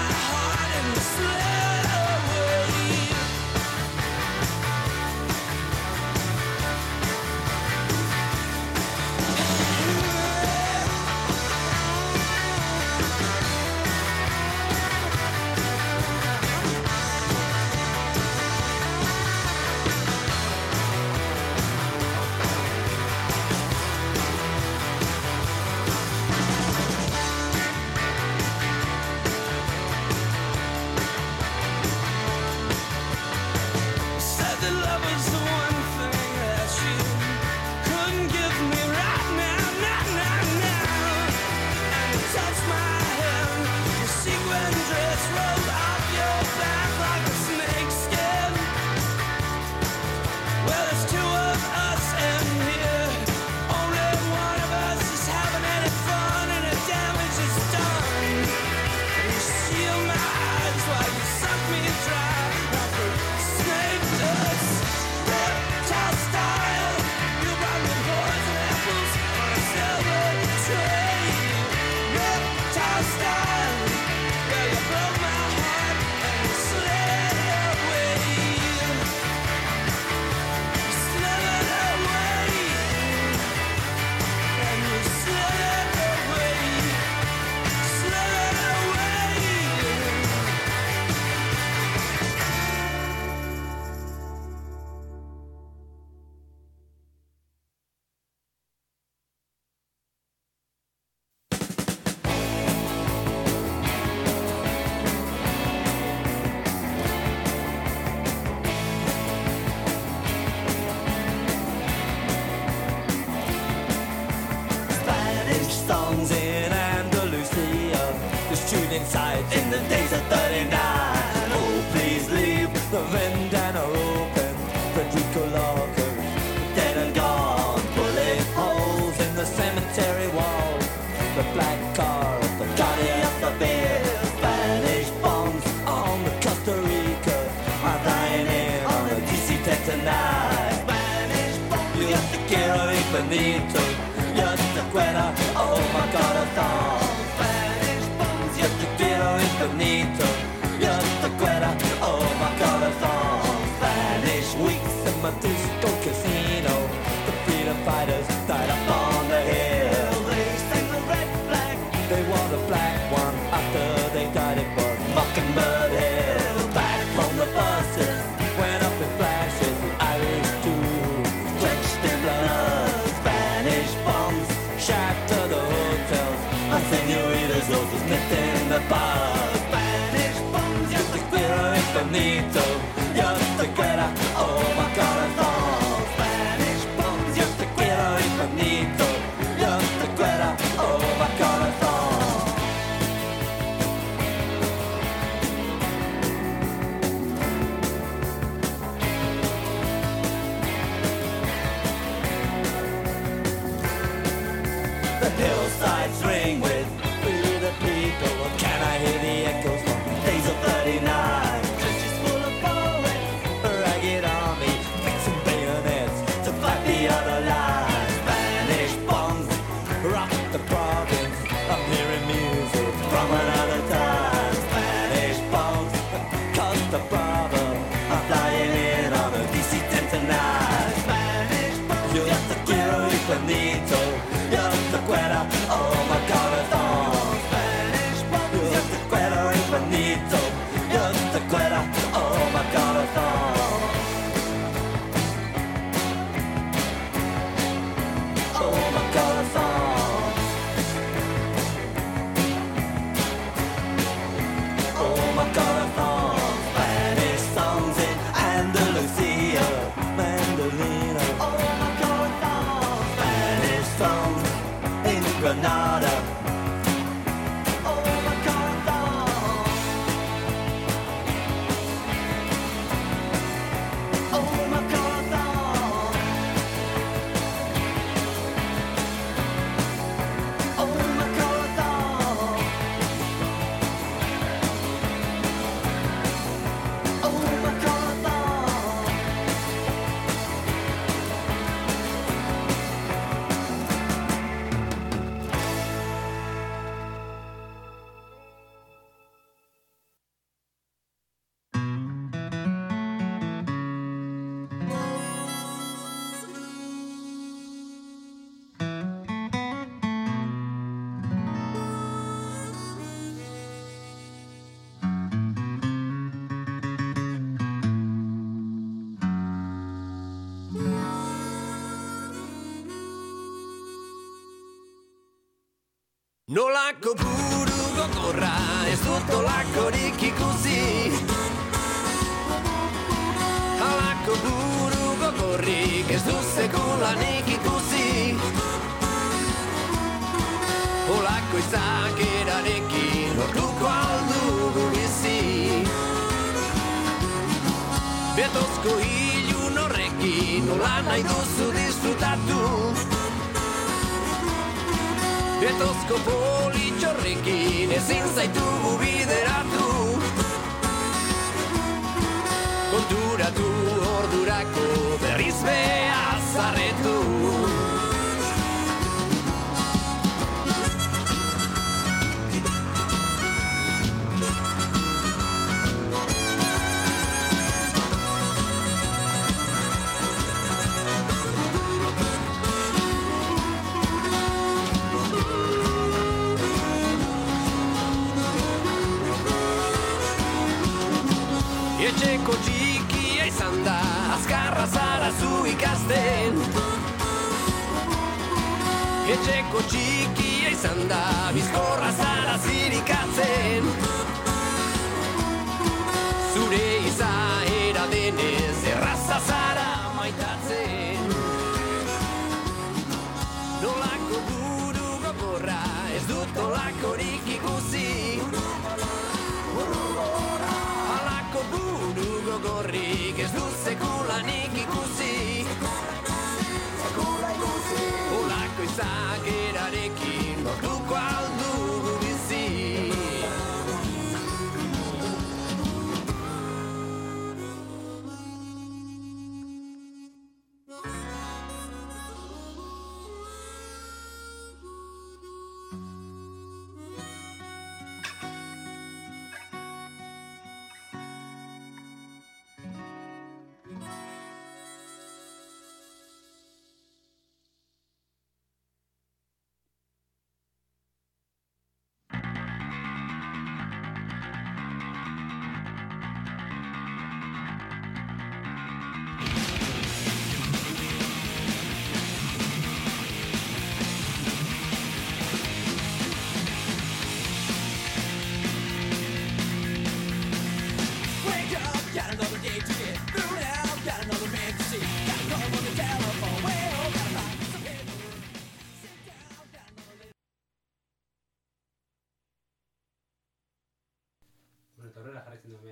los dos meten la paz. Spanish bombs, yo te quiero infinito, yo te quiero, oh my corazón. Spanish bombs, yo te quiero infinito, yo te quiero, oh my corazón. The hillsides ring with through the people. Can I hear the echoes from days of thirty-nine? Trenches full of bullets, a ragged army, fixing bayonets to fight the other line. Spanish bombs rock the province. I'm hearing music from another time. Spanish bombs cause the problem. I'm flying in on a D C ten tonight. Spanish bombs, yo te quiero infinito. Yo te quiero, oh my corazón. Spanish bombs, yo te quiero infinito. Yo te quiero, oh my corazón. Oh my corazón. Oh my corazón. Spanish songs in Andalusia, mandolina. Oh my corazón. Spanish songs in Granada. Oh my corazón. Oh my corazón. Oh my corazón. Oh my corazón. Nolako buru gogorra, ez dut olakorik ikusi. Halako buru gogorrik, ez dut sekulanik ikusi. Olako izakerarekin, lortuko aldugu bizi. Betozko ilun horrekin, nola nahi duzu disfrutatu. Betozko politxorrekin ezin zaitugu bideratu. Konturatu ordurako berriz behazarretu. Etxeko txikia izan da, azkarra zara zu ikasten. Etxeko txikia izan da, bizkorra zara zirikatzen. Zure izaera denez, erraza zara maitatzen. Nolako buru gogorra, ez dut olakorik ikusi. Halako buru gogorrik, ez dut sekulanik ikusi. Olako izakerarekin, lortuko aldugu bizi.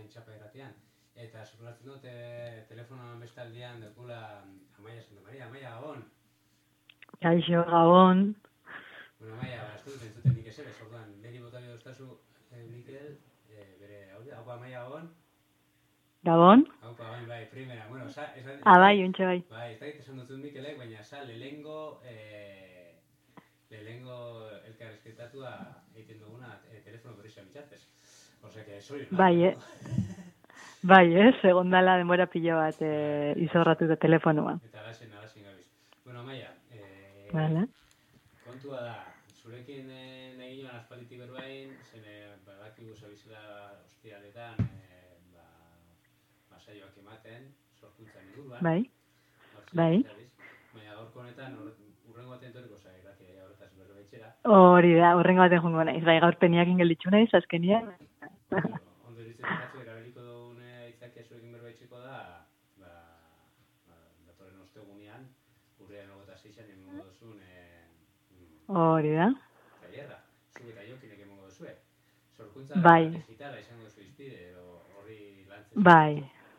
hemen txapa irratian. Eta suposatzen dut, e, telefonoan bestaldian dekula Amaia Santa Maria. Amaia, Gabon. Kaixo, Gabon. Bueno, Amaia, bastu dut entzuten nik esere, orduan, niri bota bio doztazu, eh, Mikel, eh, bere, hau da, haupa Amaia, Gabon. Gabon? Haupa, bai, bai, primera. Bueno, sa, esan... Ah, bai, ontsa bai. Bai, ez dakit esan dutut Mikelek, baina sa, lehengo, eh, lehengo elkarrezketatua egiten duguna eh, telefono berrizia bitzartez. Osea, que soy... Bai, eh? Bai, ez, egon dala denbora pilo bat e, izorratuta telefonoa. Eta alasen, alasen gabiz. Bueno, Amaia, eh, Vale. kontua da, zurekin eh, nahi joan aspalditik berbain, zen eh, badakigu zabizela hostialetan, eh, ba, masaioak ematen, sorkuntzan inguruan. Bai, Hortzik, bai. zabiz. Baina gaurko honetan, hor- urrengo baten toriko zai, gratia, ja horretaz berbetxera. Hori da, horrengo baten jungo naiz. Bai, gaur peniakin gelditzu naiz, azkenian. Ondo iritzen batzu, erabiliko dugun aitzakia zuekin berbetxeko da, ba, ba, datorren ostegunean, urrean ogota seixan emango duzun, eh, mm, Hori da. tailerra, zu eta jokinek emango duzue. Sorkuntza Bai. digitala izango duzu izpide, edo horri lantzen. Bai.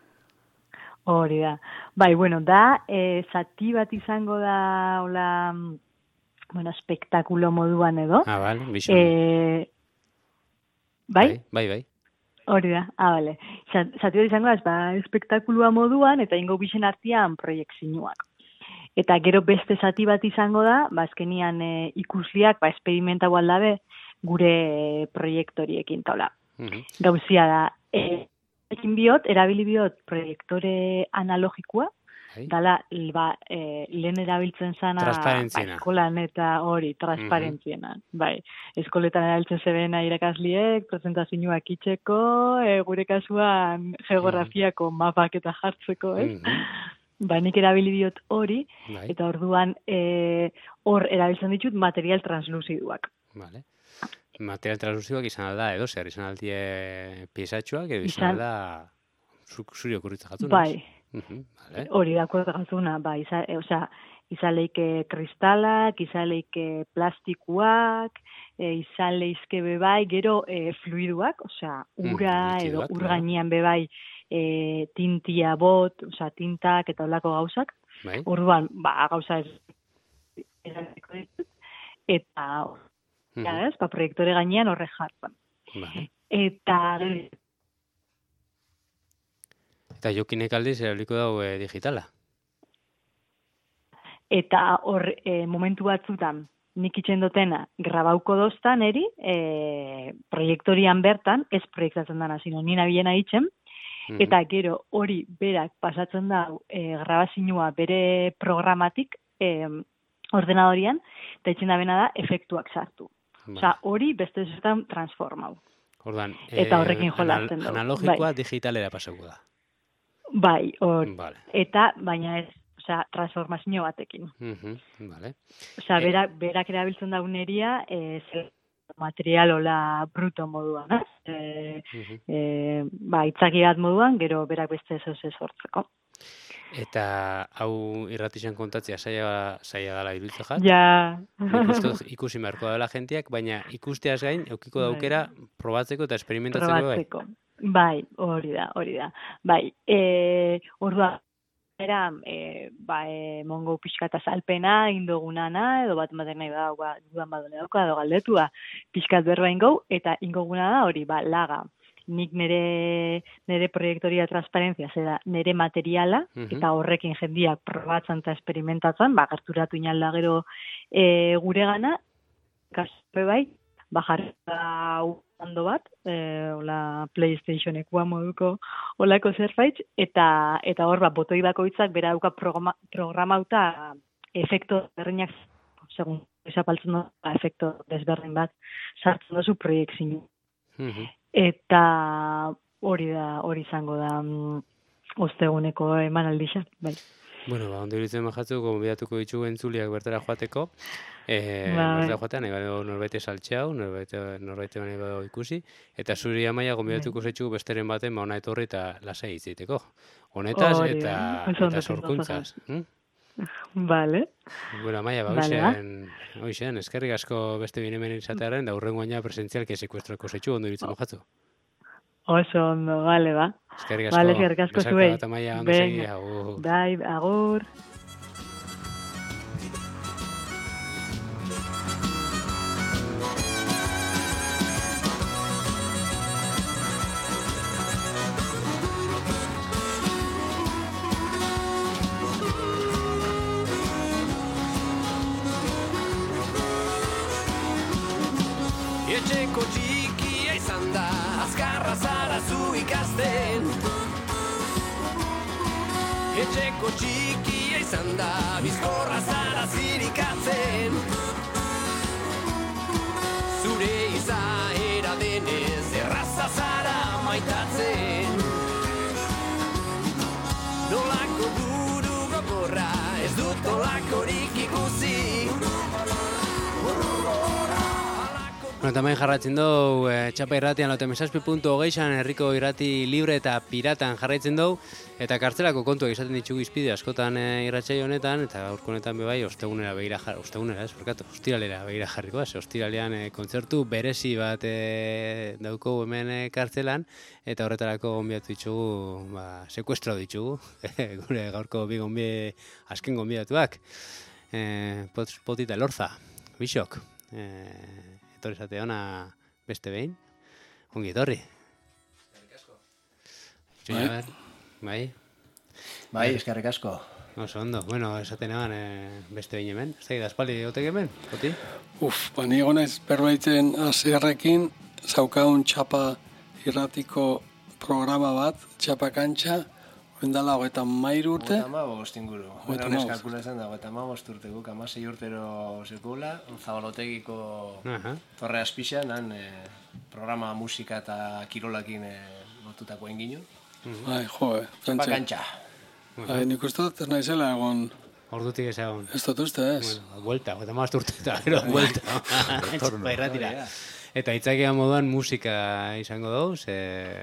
Hori da. Bai, bueno, da, e, zati bat izango da, hola, mm, bueno, spektakulo moduan edo. Ah, bale, bizon. E, bai? Bai, bai. Hori da, ah, bale. Za- Zati bat izango da, ez, ba, espektakulua moduan, eta ingo bixen artean proiektzioak. Eta gero beste zati bat izango da, ba, azkenian e, ikusliak, ba, esperimentau aldabe, gure proiektoriekin, taula. Mhm. Gauzia da, e, ekin biot, erabili biot proiektore analogikoa, Bai. dala, l- ba, e, lehen erabiltzen zana, ba, Transparentziena. eskolan eta hori, transparentziena. Bai, eskoletan erabiltzen zebena irakasliek, presentazioak itxeko, e, gure kasuan geografiako mapak eta jartzeko, ez? Mhm. Ba, nik erabili diot hori, Bai, eta orduan e, hor erabiltzen ditut material transluziduak. vale. Material translusiboak izan alda, edo zer, izan aldie piezatxoak, edo izan Izan- alda zu- zuri okurritza jatu, Bai, Mhm, vale. hori da kuergazuna, bai, iza, e, osea, izaleike kristalak, izaleike plastikuak, e, izaleizke bebai, gero e, fluiduak, osea, ura Mm, edo likidoak, ur claro. gainean bebai e, tintia bot, osea, tintak eta olako gauzak. Bai, Orduan, ba, gauza ez erabiliko ditut, eta, mhm, ja, ez, ba, proiektore gainean horre jartzen. vale. Eta, Eta jokinek aldiz erabiliko dago eh, digitala. eta hor e, momentu batzutan nik itxen dutena grabauko doztan eri, e, proiektorian bertan, ez proiektatzen dana, sino nina biena itxen, Mhm. eta gero hori berak pasatzen da e, grabazinua bere programatik e, ordenadorian, eta itxen da bena da efektuak sartu. Vale. Osea, hori beste zertan transformau. Orduan, eta eh, horrekin anal- jolasten dugu, Analogikoa bai. digitalera pasako da. Bai, hori. Vale. Eta, baina ez, osea, transformazio batekin. Mhm, vale. Osea, Eh. berak, berak erabiltzen dauneria, e, zer material hola bruto moduan, ez? E, Mhm. e, ba, itzaki bat moduan, gero berak beste ez ez sortzeko. Eta hau irratixan kontatzea saia saia dela iruditzen jat. Ja. Nik uste dut ikusi beharko dela jenteak, baina ikusteaz gain eukiko Bai. daukera probatzeko eta esperimentatzeko bai. Probatzeko. Bai, hori da, hori da. Bai, e, ordua, era, e, ba, e, mongo pixka eta salpena, indogunana, edo bat baten nahi bada, ba, dudan badone dauka, edo galdetua, pixkat berba ingou, eta ingoguna da hori, ba, laga. Nik nire, nire proiektoria transparentzia, zera, nire materiala, Mhm. eta horrekin jendiak probatzen eta esperimentatzen, ba, gerturatu inalda gero e, gure gana, kaspe bai, bajarra ondo bat, e, hola PlayStationekoa moduko holako zerbait, eta eta hor bat botoi bakoitzak bera dauka programa, programauta efekto berdinak, segun zapaltzen du, ba, efekto desberdin bat sartzen duzu proiektzio. Mhm. Eta hori da, hori izango da mm, osteguneko emanaldia, bai. Bueno, ba, ondo iruditzen majatzu, gonbidatuko ditugu entzuliak bertara joateko. Eh, Bai. bertara joatea, nahi bado norbete saltxeau, norbete, norbete nahi bado ikusi. Eta zuri Amaia gonbidatuko Bai. zaitxu besteren baten, ba, ona etorri eta lasai hitz egiteko. Honetaz Hori eta, da, oso eta ondo sorkuntzaz. Hm? Vale. Bueno, Amaia, ba, Vale, ba. hoxen, hoxen, eskerrik asko beste binemen izatearen, da hurrengo aina presentzialki sekuestrako zaitxu, ondo iruditzen majatzu. Oso ondo, bale, ba. Eskerrik asko. Bale, eskerrik asko Besarka zuei. bat Amaia, ondo Venga. segi, agur. Bai, agur. Etxeko txikia izan da, azkarra zara zu ikasten. Etxeko txikia izan da, bizkorra zara zirikatzen. Zure izaera denez, erraza zara maitatzen. Nolako buru gogorra, ez dut olakorik ikusi. Bueno, tamén jarraitzen dugu, e, txapa irratian laute mesazpi puntu hogeixan, herriko irrati libre eta piratan jarraitzen dugu, eta kartzelako kontuak izaten ditugu izpide askotan e, irratsaio honetan, eta gaurko honetan bebai, ostegunera begira jarri, ostegunera ez, barkatu, ostiralera begira jarriko, ez, ostiralean e, kontzertu berezi bat e, dauko hemen e, kartzelan, eta horretarako gonbidatu ditugu, ba, sekuestro ditugu, gure gaurko bi gonbie, azken gonbidatuak, e, pot, potita lorza, bisok, e, etorri zate ona beste behin, ongi etorri. Bai. Bai. Bai, eskerrik asko. Oso ondo, bueno, esaten eban e, beste behin hemen, ez da espaldi gotek hemen, poti? Uf, ba, ni gonez berbaiten azerrekin, zaukaun txapa irratiko programa bat, txapa kantxa, oindala hogeita mairu urte. Hogeita amabost inguru. Hogeita Honez amabost. kalkulatzen da, hogeita amabost urte guk, amasei urtero sekula, Zabalotegiko Aha. Torre Azpixan, han eh, programa musika eta kirolakin eh, lotutako enginu. Bai, jo, eh. Txapa kantxa. Bai, nik uste dut ez naizela egon, Ordutik ez egon. ez dut uste, ez. Bueno, vuelta, eta mazte urte eta gero, vuelta. Txapa irratira. Eta itzakia moduan musika izango dugu, ze...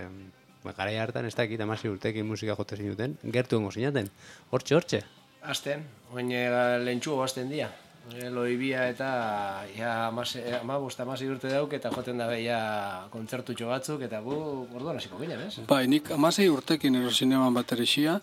Ba, garai hartan ez dakit amasi urtekin musika jote zinuten, gertu ongo zinaten. Hortxe, hortxe. Azten, oin lehentxugo azten dia. Loibia eta ja, amabost amasei urte dauk eta joten da ja kontzertutxo batzuk eta gu orduan hasiko ginen, ez? Bai, nik amasei urtekin erosi neban baterixia,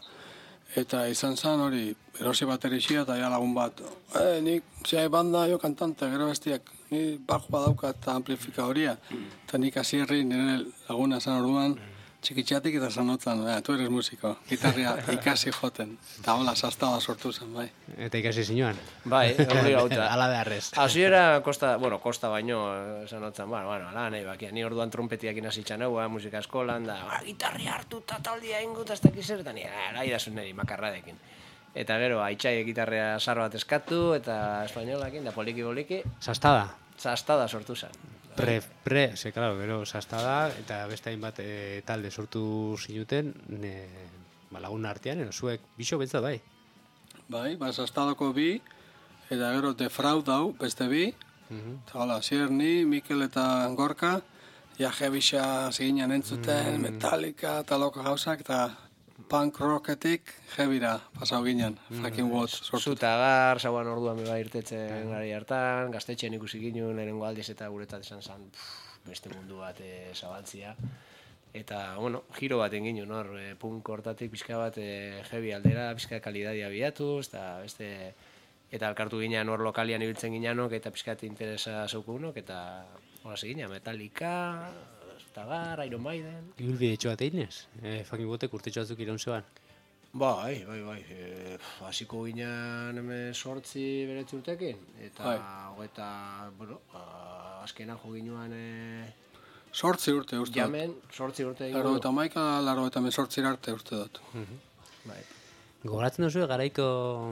eta izan zen hori, erosi baterixia eta ja lagun bat. E, nik zai banda jo kantante, gero bestiak, ni bajua dauka eta amplifikadoria. Eta nik asierri nire laguna zen orduan, txikitxatik eta zanotzen, ja, tu eres musiko, gitarria ikasi joten. Eta hola, sastada sortu zen, bai. Eta ikasi zinuan. Bai, hori gauta. Ala beharrez. Hasiera kosta, bueno, kosta baino esan hotzen, bueno, bueno, ala nahi bakia. Ni orduan trompetiak inazitxan hau, musika eskolan, da, ah, gitarria hartu eta taldia ingut, ez dakiz zer, eta nire, nahi da zuen niri, makarradekin. Eta gero, haitxai gitarria sarro bat eskatu, eta espainolakin, da poliki-poliki, Sastada. zastada sortu zen. Pre, pre, ze, claro, gero sastada, eta beste hainbat e, talde sortu zinuten, ne, ba, lagun artean, ero, zuek, biso betza bai. Bai, ba, sastadako bi, eta gero defraud hau, beste bi, Mhm. eta hola, zier ni, Mikel eta Gorka, ja jebisa ziginen entzuten, Metallica eta loko gauzak, eta punk rocketik jebira pasau ginen, fucking what sortu. Zutagar, zauan orduan beba irtetzen gari hartan, gaztetxean ikusi ginen, lehenengo aldiz eta guretzat esan zen, pff, beste mundu bat e, zabaltzia. Eta, bueno, giro bat egin ginen, hor, e, punk hortatik pixka bat e, jebi aldera, pixka kalidadia bilatuz, eta beste, eta alkartu ginen hor lokalian ibiltzen ginenok, eta pixka bat interesa zaukunok, eta hola ginen, Metallica, Zutagar, Iron Maiden. Ibilbide etxo bat eginez, e, fucking botek urtetxo batzuk iraun zeban. Bai, bai, bai. E, hasiko ginen hemen sortzi beretzi urtekin, eta hogeita, bueno, a, azkenan jo ginean e, Sortzi urte uste dut. jamen, sortzi urte egin Laro eta maika, laro eta mesortzi arte uste dut. Bai. Gogoratzen duzu garaiko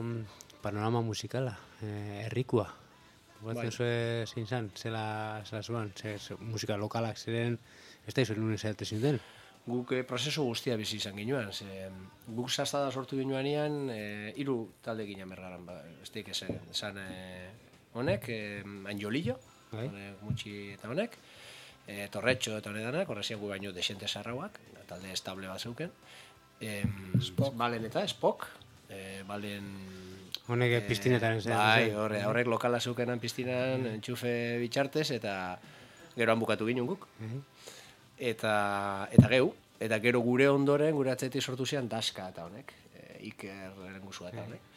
mm, panorama musikala, e, herrikua. Gogoratzen Bai. duzu zein zan, zela, zela zuan, ze, ze, musika lokalak ziren, ez da izan nuen zehate zinten. Guk e, prozesu guztia bizi izan ginean, ze guk sastada sortu ginean e, hiru talde ginen bergaran, ba, ez dik esan, esan e, honek, e, Anjolillo, Bai. honek, Mutxi eta honek, e, Torretxo eta honedanak, horreziak gu baino desente sarrauak, talde estable bat zeuken, e, Balen eta Spock, e, Balen... Honek piztinetan ez da. Bai, horre, horrek lokala zeukenan piztinan, entxufe bitxartez, eta geroan bukatu ginen guk. eta, eta geu, eta gero gure ondoren, gure atzetik sortu zian daska eta honek, e, Iker erenguzua eta honek.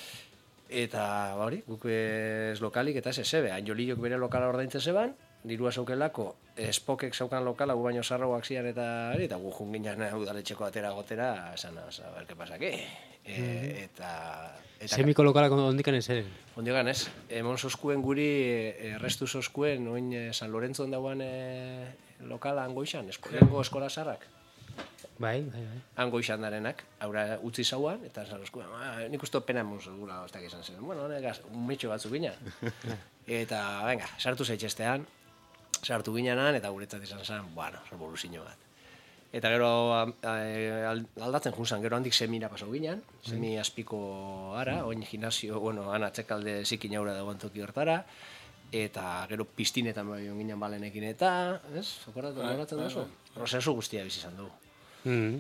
Eta, hori, guk ez lokalik eta ez ezebe, Anjolilok bere lokala ordaintzen zeban, dirua zaukelako, espokek zaukan lokala, gu baino zarroak zian eta, eta gu junginan udaletxeko atera gotera, esan, a ber, que pasake. E, eta, eta... Semiko lokalak ondikan ez ere? Ondikan ez. Emon soskuen guri, errestu soskuen, oin e, San Lorentzon dagoen e, lokala angoixan, eskolengo eskola zarrak. Bai, bai, bai. Angoixan darenak, aurra utzi zauan, eta San Lorentzon, ah, nik uste pena mun segura, ez dakizan zen. Bueno, honek, un metxo batzuk gina. Eta, venga, sartu zaitxestean, sartu ginanan, eta guretzat izan zen, bueno, revoluzio bat. Eta gero aldatzen junzan, gero handik semira pasau ginen, semi azpiko ara, oin gimnasio, bueno, han atxekalde zikin aurra dagoen toki hortara, eta gero piztinetan bai ginen balenekin eta, ez? Zokoratu, horatzen duzu? Prozesu guztia bizi izan dugu. Mm.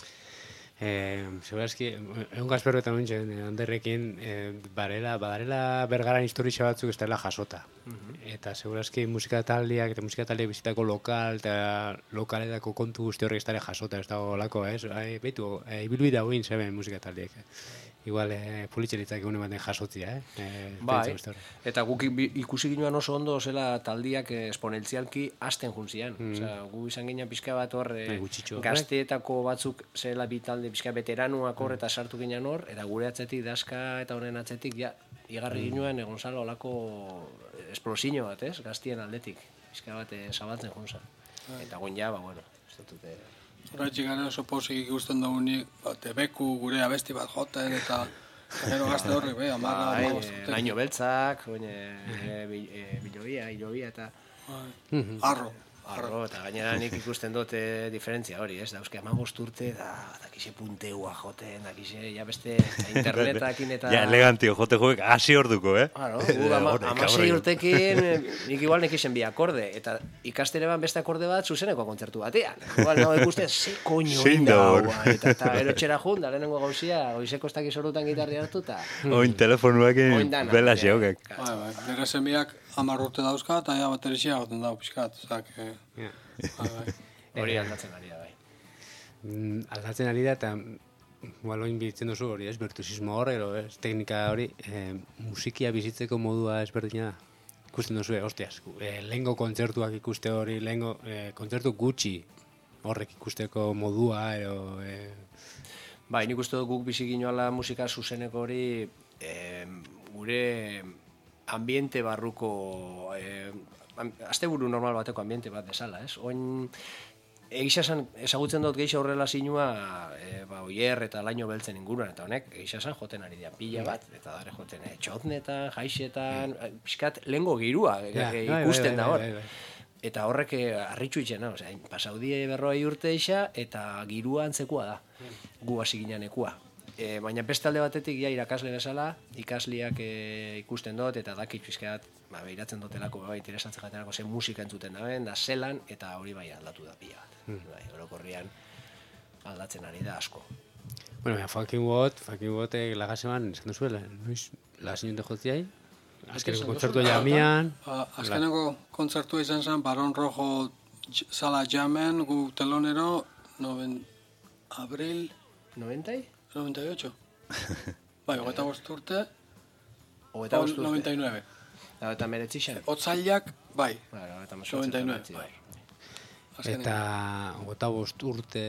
Eh, segurazki, egun gazperro eta nuen handerrekin, eh, barela, badarela bergaran historia batzuk ez dela jasota. Mm-hmm. Eta segurazki musika taldeak eta musika taldeak bizitako lokal eta lokaletako kontu guzti horrek ez dara jasota, ez dago lako, ez? Eh, Beitu, eh, ibilbide hauin zeben musika taldeak. Igual, eh, politxeritzak egun ematen jasotzia, eh? eh bai, eta guk ikusi ginoan oso ondo zela taldiak esponentzialki hasten juntzian. Mm. Osea, gu izan ginen pixka bat hor, eh, gazteetako batzuk zela bi talde pixka veteranuak hor, mm. eta sartu ginen hor, eta gure atzetik daska eta honen atzetik, ja, igarri mm. ginoen egon zala olako esplosino bat, ez? Gaztien aldetik, pixka bat eh, zabaltzen juntzan. Mm. Eta guen ja, ba, bueno, ez dut... Eh, Horretxik gara oso posik ikusten dugu nik, tebeku gure abesti bat joten eta gero gazte horrek, beha, marra, bai, e, naino beltzak, oine, e, e, bilobia, hilobia eta... Arro. Arro, eta gainera nik ikusten dute diferentzia hori, ez? Dauzke, amabost urte, da, dakize punteua joten, dakize, ja beste internetakin eta... Ja, elegantio, jote joek, hasi orduko, eh? Claro, gu, ama, amasei urtekin, nik igual nekisen bi akorde, eta ikastere ban beste akorde bat zuzeneko kontzertu batean. Igual, no, ikusten, ze koño inda, eta, eta erotxera jun, da lehenengo gauzia, goizeko ez dakiz orutan gitarri hartu, eta... Oin telefonuakin bela xeokek. Bai, bai, nire semiak hamar urte dauzka, eta ja baterixia goten dago pixkat, zak... Hori aldatzen ari da, bai. Mm, aldatzen ari da, eta baloin bizitzen duzu hori, ez, virtuosismo hor, ero, ez, teknika hori, eh, musikia bizitzeko modua ezberdina da. Ikusten duzu, eh, hostias, eh, lehengo kontzertuak ikuste hori, lehengo eh, kontzertu gutxi horrek ikusteko modua, ero... Eh... Bai, nik uste dut guk bizi ginoala musika zuzeneko hori, eh, gure ambiente barruko... Eh, asteburu normal bateko ambiente bat desala, ez? Oin, egisa esan, ezagutzen dut geisha horrela zinua, e, ba, oier eta laino beltzen inguruan, eta honek, egisa esan joten ari dira pila bat, eta dare joten, e, txotnetan, jaixetan, pixkat, lehengo girua e, e, ikusten da hor. Eta horrek harritxu itxena, osea, pasaudie berroa urte isa, eta girua antzekua da, gu hasi gineanekua. E, baina beste alde batetik, ja, irakasle bezala, ikasliak e, ikusten dut, eta dakit pixkat, ba, behiratzen dutelako, bai, interesatzen jatenako zen musika entzuten daben, da zelan, eta hori bai aldatu da pila bat. Mm. Bai, orokorrian aldatzen ari da asko. Bueno, fucking what, fucking what, eh, lagaseman, esan duzuela, noiz, lagasen jotziai, azkeneko kontzertu jamian... Azkeneko kontzertu izan zen, Baron Rojo sala jamen, gu telonero, noven... abril... ¿noventai? noventa y ocho. Bai, hogeita bost urte. Hogeita bost urte. noventa y nueve. Eta meretzixen? Otzailak, bai. noventa y nueve, bai. Eta hogeita bost urte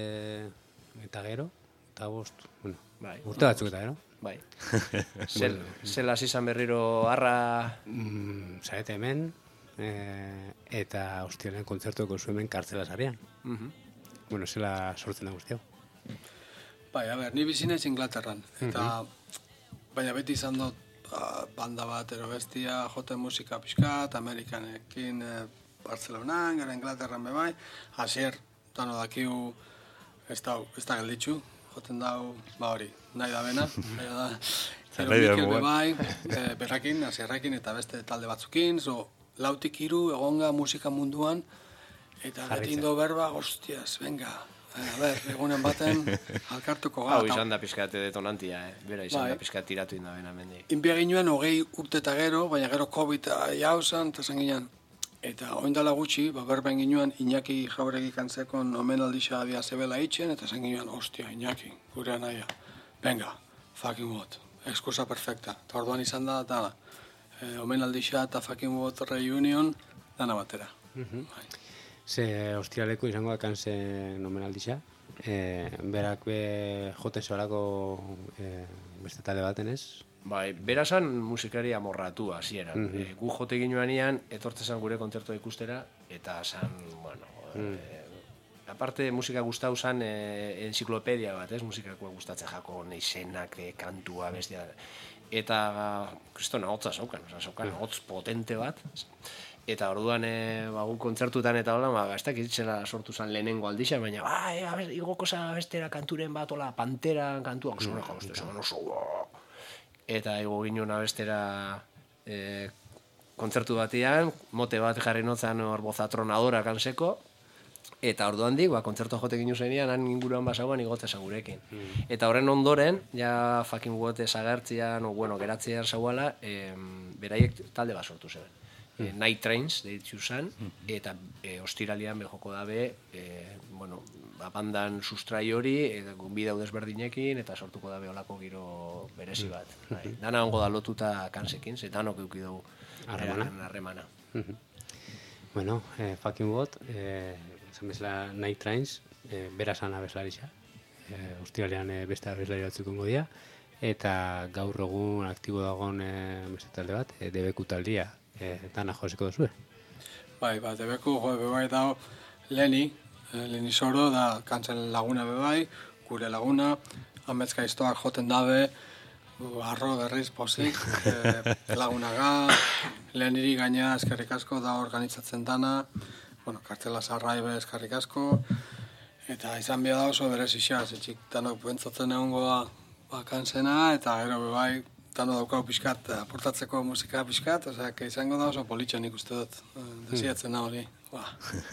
eta gero, eta bost, bueno, bai. Urte batzuk eta gero. Bai. Zel, zela zizan berriro arra... Mm, zarete hemen, eh, eta ostionen kontzertuko zu hemen kartzela zarian. Uh -huh. Bueno, zela sortzen da guztiago. Bai, a ber, ni bizinez Inglaterran, eta uh -huh. baina beti izan dut ba, banda bat ero bestia, joten musika pixkat, Amerikanekin e, Barcelonan, gara Inglaterran bebai, hasier, dano dakiu, ez da, ez da gelditxu, joten dau, ba hori, nahi da bena, nahi da, zero Mikel bebai, e, berrakin, hasierrekin eta beste talde batzukin, zo, lautik hiru egonga musika munduan, eta beti indo berba, hostias, venga, a ber, egunen baten, alkartuko gara. Hau izan da pizkate detonantia, eh? Bera izan bai. Da pizkat tiratu inda bena mendi. Inbia ginoen hogei urte eta gero, baina gero COVID jauzan, eta zen ginen, Eta oindala gutxi, ba, berben ginoan Iñaki Jauregi kantzekon omenaldisa abia zebela itxen, eta zen ginoan, ostia, Iñaki, gure anaia, venga, fucking what, exkursa perfecta. Eta orduan izan da, eta e, omenaldisa eta fucking what reunion, dana batera. Uh-huh. Ze ostiraleko izango da kanzen omenaldisa, e, berak be joten zorako e, beste talde baten ez? Bai, berazan musikari amorratu hasieran. Mm -hmm. e, gu jote ginuanean, etortze zan gure kontzertua ikustera, eta zan, bueno, mm. e, aparte musika gustau zan e, enziklopedia bat, ez? Musikakoa gustatzen jako, izenak, e, kantua, bestia. Eta, kristona, hotza zaukan, oza, zaukan, hotz potente bat. Eta orduan, e, ba, gu kontzertutan eta hola, ba, ez dakit zela sortu zan lehenengo aldixa, baina, ba, e, abez, igoko za bestera kanturen bat, hola, Pantera kantua, mm. zona jauzte, zona oso, eta ego ginen abestera e, kontzertu batean, mote bat jarri notzan hor bozatronadora kanseko, eta orduan dik, ba, kontzertu jote ginen zenean, han inguruan basauan igotza gurekin. Mm. Eta horren ondoren, ja fucking wote zagertzian, o bueno, geratzean zauala, e, beraiek talde bat sortu zeben. Mm. E, Night Trains, deitzu zan, eta e, ostiralian behoko dabe, e, bueno, bandan sustrai hori, eta bidau desberdinekin, eta sortuko dabe olako giro berezi bat. Bai. Dana ongo da lotuta kansekin, ze danok euki dugu harremana. Bueno, eh, fucking what, eh, esan bezala Night Trains, eh, berazan abeslarixa, eh, ostiralean eh, beste abeslari batzukongo dira, eta gaur egun aktibo dagoen eh, beste talde bat, eh, debeku taldia, eh, dana joseko duzue. Bai, ba, debeku jo bebai dago Leni, Leni Soro da kantzen laguna bebai, gure laguna, ametzka iztoak joten dabe, arro berriz pozik, e, lagunaga, Leniri gaina eskerrik asko da organizatzen dana, bueno, kartzela zarraibe eskerrik asko, eta izan bia da oso berezixia, zetxik danok bentzatzen egongo da ba, kantzena, eta gero bebai, dano daukau pixkat, aportatzeko musika pixkat, osea, izango da oso politxan ikuste dut, desiatzen da hori, ba.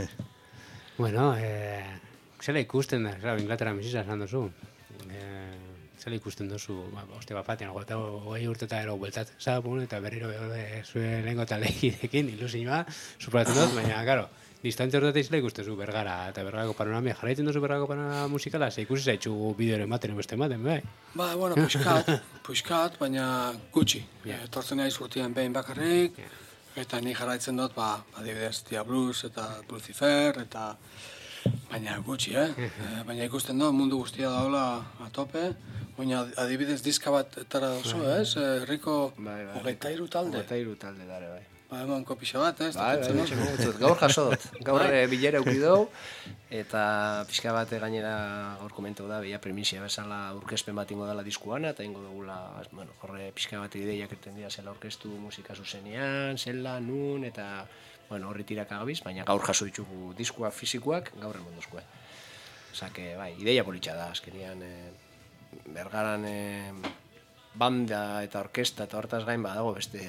Bueno, eh, zela ikusten da, claro, Inglaterra misisa esan duzu. Eh, zela ikusten duzu, ba, oste bat batean, gota hogei urte eta ero bueltat zapun, eta berriro behode zuen lehenko taldekidekin, ilusioa, superatzen dut, baina, claro, distantze horretate zela ikusten duzu Bergara, eta Bergarako panoramia jarraitzen duzu Bergarako panorama musikala, ze ikusi zaitxu bideoren baten beste ematen, bai? Ba, bueno, puxkat, puxkat, baina gutxi. Yeah. Etortzen naiz urtean behin bakarrik, yeah. Eta ni jarraitzen dut, ba, adibidez, Dia Blues eta Lucifer, eta baina gutxi, eh? e, baina ikusten dut, mundu guztia daula atope, baina adibidez diska bat etara dozu, ez? Herriko hogeita hiru talde. Hogeita hiru talde dara, bai. Ba, eman kopixa bat, ez? Bai, bai, bai, gaur jaso dut. Gaur bilera euki dugu, eta pixka bat gainera gaur komentu da, beha premisia bezala aurkezpen bat ingo dela diskuana, eta ingo dugula, bueno, horre pixka bat ideiak erten dira zela aurkeztu musika zuzenean, zela, nun, eta, bueno, horri tiraka gabiz, baina gaur jaso ditugu diskuak fizikoak, gaur emonduzkoa. Osa, que, bai, ideia politxa da, azkenian, eh, Bergaran eh, banda eta orkesta eta hortaz gain badago beste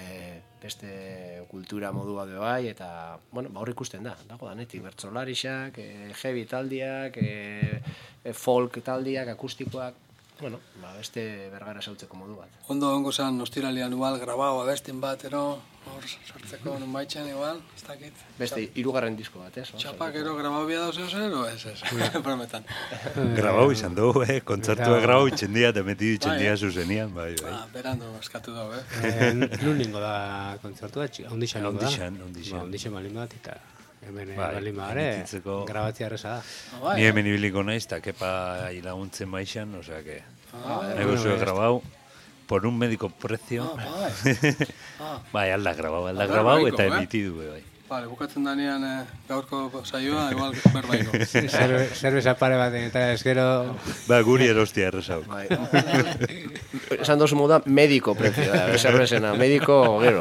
beste kultura modua de bai, eta, bueno, ba hor ikusten da, dago danetik, bertsolarixak, e, heavy taldiak, e, e, folk taldiak, akustikoak, bueno, ba beste Bergara sautzeko modu bat. Ondo ongo zan, ostiralian igual, grabao abestin bat, ero, hor sartzeko non baitxan igual, ez dakit. Beste, hirugarren disko bat, ez? Txapak, ero, grabao bia dauz zer, o ez, ez, prometan. Grabao izan dugu, eh, kontzertua grabao itxendia, eta meti itxendia zuzenian, bai, bai. Ah, berando, eskatu dugu, eh. Nun ningo da kontzertua, ondixan ningo da. Ondixan, ondixan. Ondixan balin bat, eta hemen balin bagare, grabatzea erreza da. Ni hemen ibiliko naiz, eta kepa hilaguntzen baixan, osea que... Negocio grabau por un médico precio. Ah, bai. Bai, alda grabau, alda grabau eta emitidu, bai. Vale, bukatzen danean eh, gaurko saioa, igual berbaiko. Zerbeza pare baten eta eskero... Ba, guri erostia errezau. Bai. Esan dozu moda, médico precio da, zerbezena, médico gero.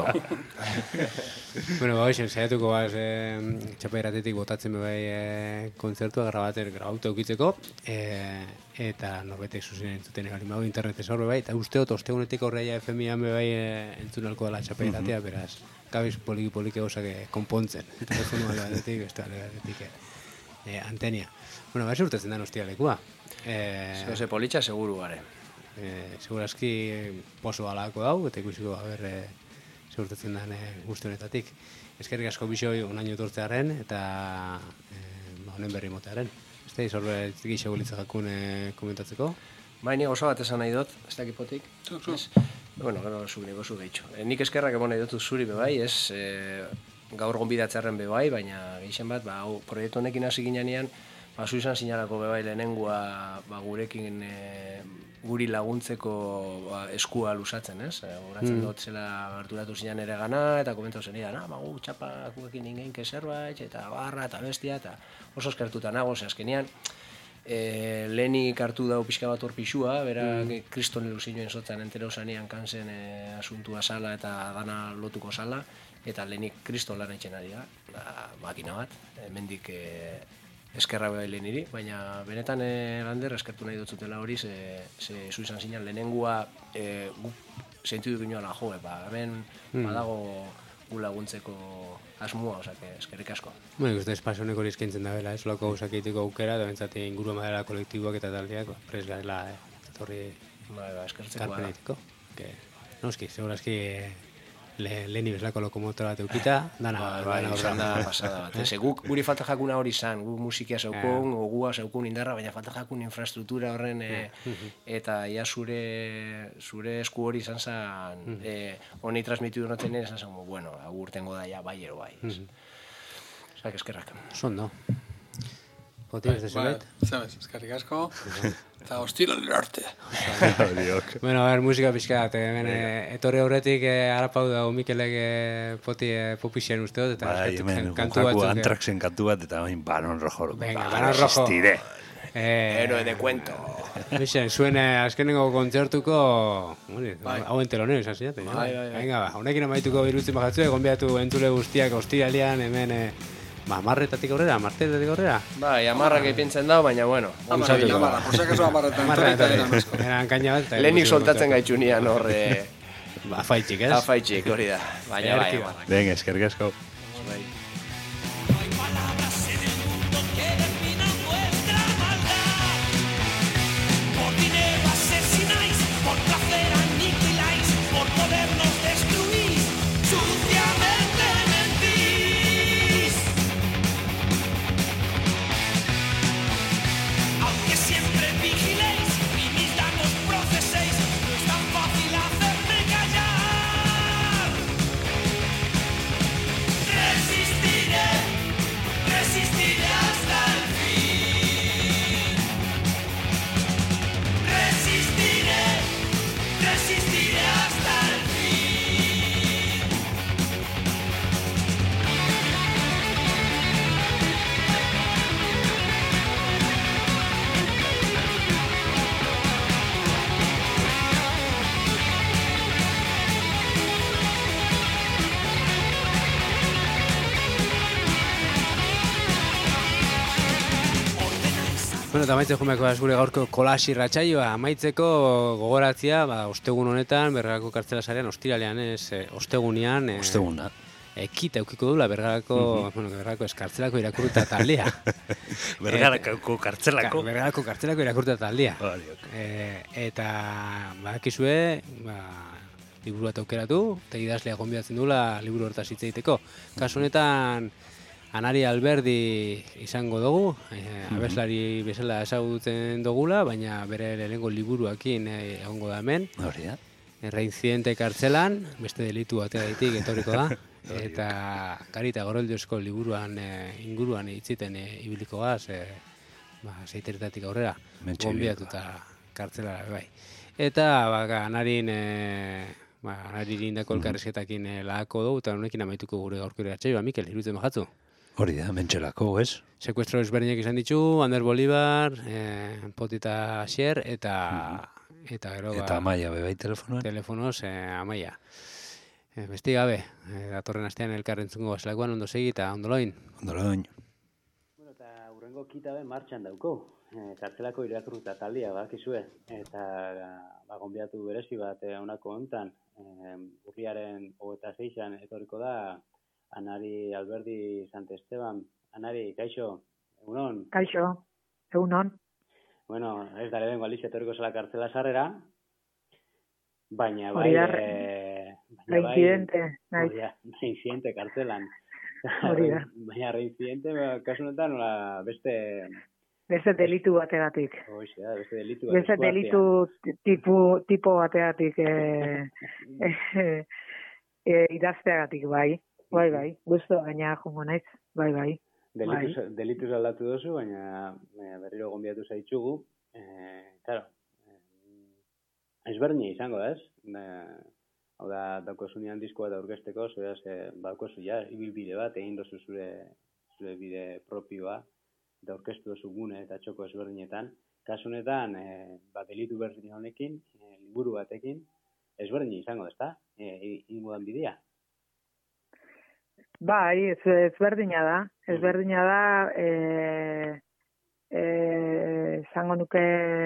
Bueno, ba, hoxen, saiatuko baz, eh, txapairatetik botatzen bebai eh, kontzertua grabater grabauta eukitzeko, eh, eta norbetek zuzen entzuten egalin bau internetez hor bebai, eta usteot, ostegunetik horreia F M ian bebai eh, entzun alko dela txapairatea, beraz, gabiz poliki-poliki gauzak konpontzen. Telefonu aldetik, beste aldetik eh, antenia. Bueno, ba, urtetzen da ostialekua. Eh, Zer politxa seguru gare. Eh, segurazki poso alako dau, eta ikusiko, a ber, eh, segurtatzen den e, guzti honetatik. Eskerrik asko bisoi onaino etortzearen eta e, honen berri motearen. Ez da, izorbe gixo gulitza jakun e, komentatzeko? Bai, ni oso bat esan nahi dut, ez dakipotik. Bueno, gero zu nego zu gehitxo. E, nik eskerrak emon nahi dut zuri bebai, ez e, gaur gonbidatzearen bebai, baina geixen bat, ba, hau, proiektu honekin hasi ginean, ba, zu izan sinalako bebai lehenengua ba, gurekin e, guri laguntzeko ba, eskua lusatzen, ez? E, Horatzen mm. dut zela gerturatu zinan ere gana, eta komentau zen idan, ah, ba, gu, txapa, guekin ingenke zerbait, eta barra, eta bestia, eta oso eskertuta nago, ze azkenian, E, lehenik hartu dau pixka bat hor pixua, berak mm. kriston ilusioen zotzen entero zanean kanzen e, asuntua sala eta dana lotuko sala, eta lehenik kriston lan etxen ari da, da makina bat, hemendik e, eskerra behar lehen iri, baina benetan e, lander eskertu nahi dutzutela hori, ze, ze zu izan zinan lehenengua e, gu sentidu ginoala jo, ba, hemen mm. badago gu laguntzeko asmua, osake, eskerrik asko. Bueno, uste espazio honek hori eskaintzen da bela, ez loko gauzak egiteko aukera, da bentsate inguru madera kolektiboak eta taldeak, ba, pres garela, eh, etorri bai, ba, eskertzeko karpen egiteko. Que, noski, segurazki eh, le, leheni bezlako lokomotora bat eukita, dana, bai, bai, dana izan da pasada bat. Ez, guk guri falta jakuna hori izan, guk musikia zaukun, eh. ogua zaukun indarra, baina falta jakun infrastruktura horren, eh, eta ia zure, zure esku hori izan zen, eh, honi transmitidu noten nire izan zen, bueno, agurtengo da ja bai ero bai. Zak eskerrak. Sondo. Poti, ez dezulet? Zabez, eskerrik asko. Eta hostilo arte. Bueno, a ver, musika pixka, hemen etorri aurretik harapau dago Mikelek poti popixen uste dut, eta bai, hemen, jaku Antraxen kantu bat, eta bain Baron Rojo. Venga, Baron Rojo. Resistiré. Héroe de cuento. Bixen, zuen azkenengo kontzertuko, hauen telonero izan zinate. Venga, ba, honekin amaituko birutzen bajatzu, egon behatu entzule guztiak hostiralean, hemen ba, amarretatik aurrera, amarretatik aurrera. Bai, amarrak eipintzen dau, baina bueno. Amarrak, amarrak, posek eso amarretan. Eran kaina bat. Lehenik soltatzen gaitxunian horre. Ba, afaitxik, ez? Afaitxik, hori da. Baina bai, amarrak. Venga, eskerrik asko. Bai. Bueno, eta amaitzeko jumeko gure gaurko kolasi ratsaioa amaitzeko gogoratzia, ba, ostegun honetan, Bergarako kartzela sarean, ostiralean ez, e, ostegunean, e, Osteguna. ekita eukiko dula Bergarako, mm -hmm. bueno, Bergarako eskartzelako irakurta taldea. Bergarako kartzelako? Bergarako kartzelako irakurta taldea. E, eta, badakizue, ba, liburu bat aukeratu, eta idazlea gonbidatzen dula liburu hortaz hitz egiteko. Kasu honetan, Anari Alberdi izango dugu, eh, abeslari bezala ezagutzen dugula, baina bere lehenengo liburuakin eh, egongo da hemen. Hori da. Reincidente kartzelan, beste delitu ateatik etorriko da. Eta Garita Goroldiosko liburuan eh, inguruan hitziten eh, ibiliko gaz, eh, ba, zeiteretatik aurrera, gonbidatuta kartzelara bai. Eta ba, Anarin... Eh, ba, Anari indako elkarrizketakin eh, lahako dugu, eta honekin amaituko gure gaurko ratsaioa. Mikel, iruditzen bajatzu? Hori da, mentxelako, ez? Sekuestro ezberdinak izan ditu, Ander Bolivar, eh, Potita Asier, eta... Eta gero, ba... Eta Amaia, bebai telefonoan? Telefonoz, eh, Amaia. Eh, besti gabe, eh, datorren astean elkarrentzungo baselakoan ondo segi eta ondo loin. Ondo loin. Bueno, eta urrengo kita ben martxan dauko. Eh, kartzelako irakurta taldia, bakizue. Eta ba, gonbidatu berezi bat eh, honako hontan. Eh, urriaren hogeita seian etorriko da Anari Alberdi Sant Esteban. Anari, kaixo, egunon? Kaixo, egunon. Bueno, ez da lehenko aliz etorriko zela kartzela sarrera, baina bai, e, Baina bai, Reincidente, naiz. hori da, reincidente kartzelan. Hori da. Baina reincidente, ba, kasu honetan, nola, beste... Beste delitu bategatik. Hoxe da, beste delitu bat. Beste eskuartean. delitu tipu, tipo bategatik eh, eh, eh, idazteagatik, bai. Bai, bai. Gusto gaina jongo naiz. Bai, bai. Delituz, Bai. delituz aldatu dozu, baina eh, berriro gonbiatu zaitzugu. Eh, claro, eh, ezberdina izango da, ez? Eh, hau da, daukozunean diskoa da aurkezteko, zueraz, eh, badukozu ja, ibilbide bat, egin dozu zure, zure bide propioa, eta aurkeztu dozu gune eta txoko ezberdinetan. Kasu honetan, eh, ba, delitu berdin honekin, eh, liburu batekin, ezberdina izango, ezta? Eh, ingudan bidea. Bai, ez, ezberdina da. Ezberdina da, eh, eh, zango nuke,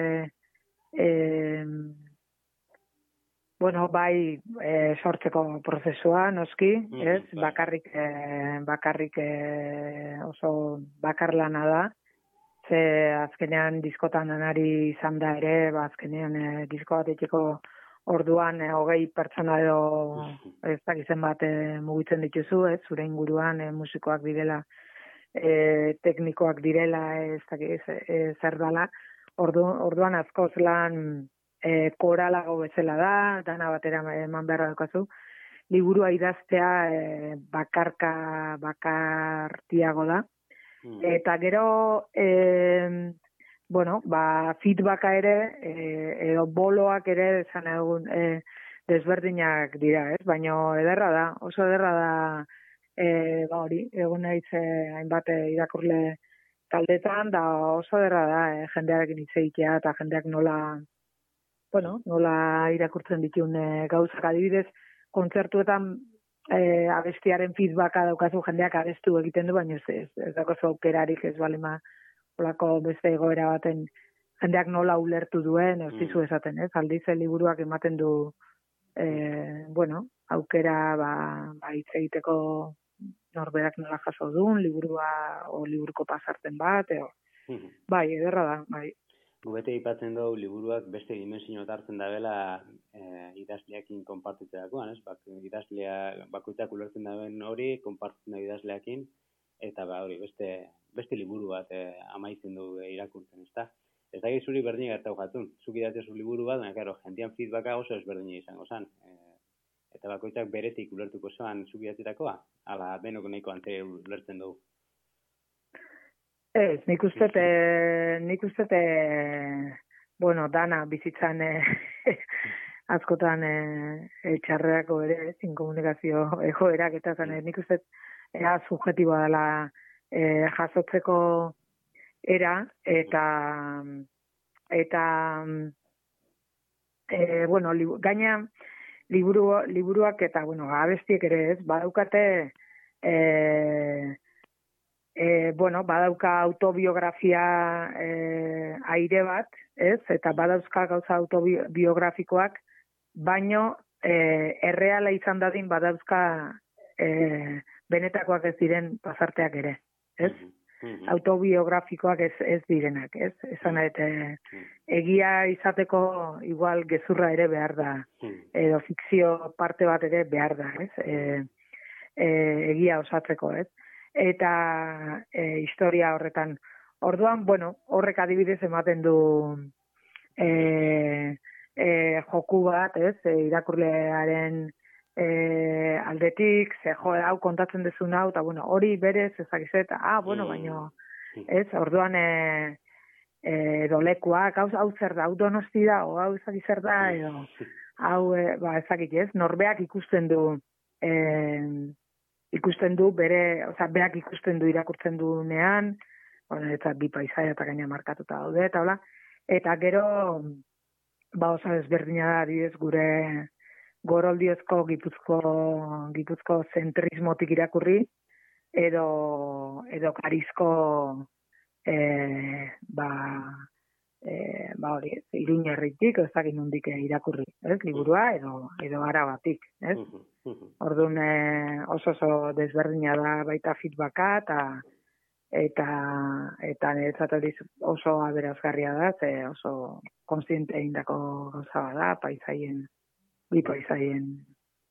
eh, bueno, bai, eh, sortzeko prozesua, noski, ez? Bakarrik, eh, bakarrik eh, oso bakarlana da. Ze azkenean diskotan anari izan da ere, ba, azkenean eh, disko bat etxeko orduan eh, hogei pertsona edo ez dakizen bat eh, mugitzen dituzu, ez? Zure inguruan eh, musikoak direla, eh, teknikoak direla, ez dakiz, eh, zer dala. Ordu, orduan askoz lan e, koralago bezala da, dana batera eman beharra daukazu. Liburua idaztea e, bakarka, bakartiago da. Mm. Eta gero, e, bueno, ba, feedbacka ere, e, edo boloak ere, esan egun, e, desberdinak dira, ez? Baina ederra da, oso ederra da, e, ba hori, egun naiz e, hainbat irakurle taldetan, da oso ederra da, e, jendearekin hitz egitea eta jendeak nola, bueno, nola irakurtzen ditun e, gauzak adibidez, kontzertuetan e, abestiaren feedbacka daukazu jendeak abestu egiten du, baina ez, ez, ez daukazu aukerarik ez balima olako beste egoera baten jendeak nola ulertu duen, ez dizu esaten, ez? Aldiz liburuak ematen du e, bueno, aukera ba, ba hitz egiteko norberak nola jaso duen, liburua o liburuko pasarten bat, eo. Bai, ederra da, bai. Gu bete ipatzen dugu liburuak beste dimensio hartzen da bela e, idazleakin konpartitzeakoan, ez? Bak, idazlea, bakoitzak ulertzen daben hori, konpartitzen da idazleakin, eta ba hori, beste, beste liburu bat e, amaitzen du e, irakurtzen, ezta? Ez da zuri berdin gertau jatun. Zuk idatzezu liburu bat, baina, karo, jendean feedbacka oso ezberdina izango zen. E, eta bakoitzak beretik ulertuko zoan zuk idatzetakoa, ala benoko nahiko ante ulertzen dugu. Ez, nik uste, nik uste, bueno, dana bizitzan eh, askotan eh, txarreako ere, zin komunikazio egoerak eta zan, nik uste, ea subjetiboa dela eh, jasotzeko era, eta, eta, eh, bueno, li, gaina liburu, liburuak eta, bueno, abestiek ere ez, badaukate, eh, E, bueno, badauka autobiografia e, aire bat, ez? Eta badauzka gauza autobiografikoak, baino e, erreala izan dadin badauzka e, benetakoak ez diren pasarteak ere, ez? Mm-hmm. Autobiografikoak ez, ez direnak, ez? Esan eta e, egia izateko igual gezurra ere behar da, edo fikzio parte bat ere behar da, ez? E, e, egia osatzeko, ez? Eta e, historia horretan. Orduan, bueno, horrek adibidez ematen du e, e, joku bat, ez, e, irakurlearen e, aldetik, ze jo, hau kontatzen dezun hau, eta bueno, hori berez ezagizet, ah, bueno, baino, ez, orduan e, e, dolekuak, hau, hau zer da, hau donosti da, o hau ezagizer da, edo, hau, e, ba, ezagik, ez, norbeak ikusten du, e, ikusten du bere, oza, beak ikusten du irakurtzen duenean, bueno, eta bi paisaia eta gaina markatuta daude, eta hola, eta gero, ba, oso ezberdina da, adibidez, gure goroldiozko gipuzko, gipuzko zentrismotik irakurri, edo, edo karizko, e, ba, e, ba hori, Iruñerritik, ez dakit nondik irakurri, ez, liburua, edo, edo Arabatik, ez? Orduan eh, oso oso desberdina da baita feedbacka eta eta eta niretzat hori oso aberazgarria da, ze oso kontziente egindako gauza da, paisaien, bi paisaien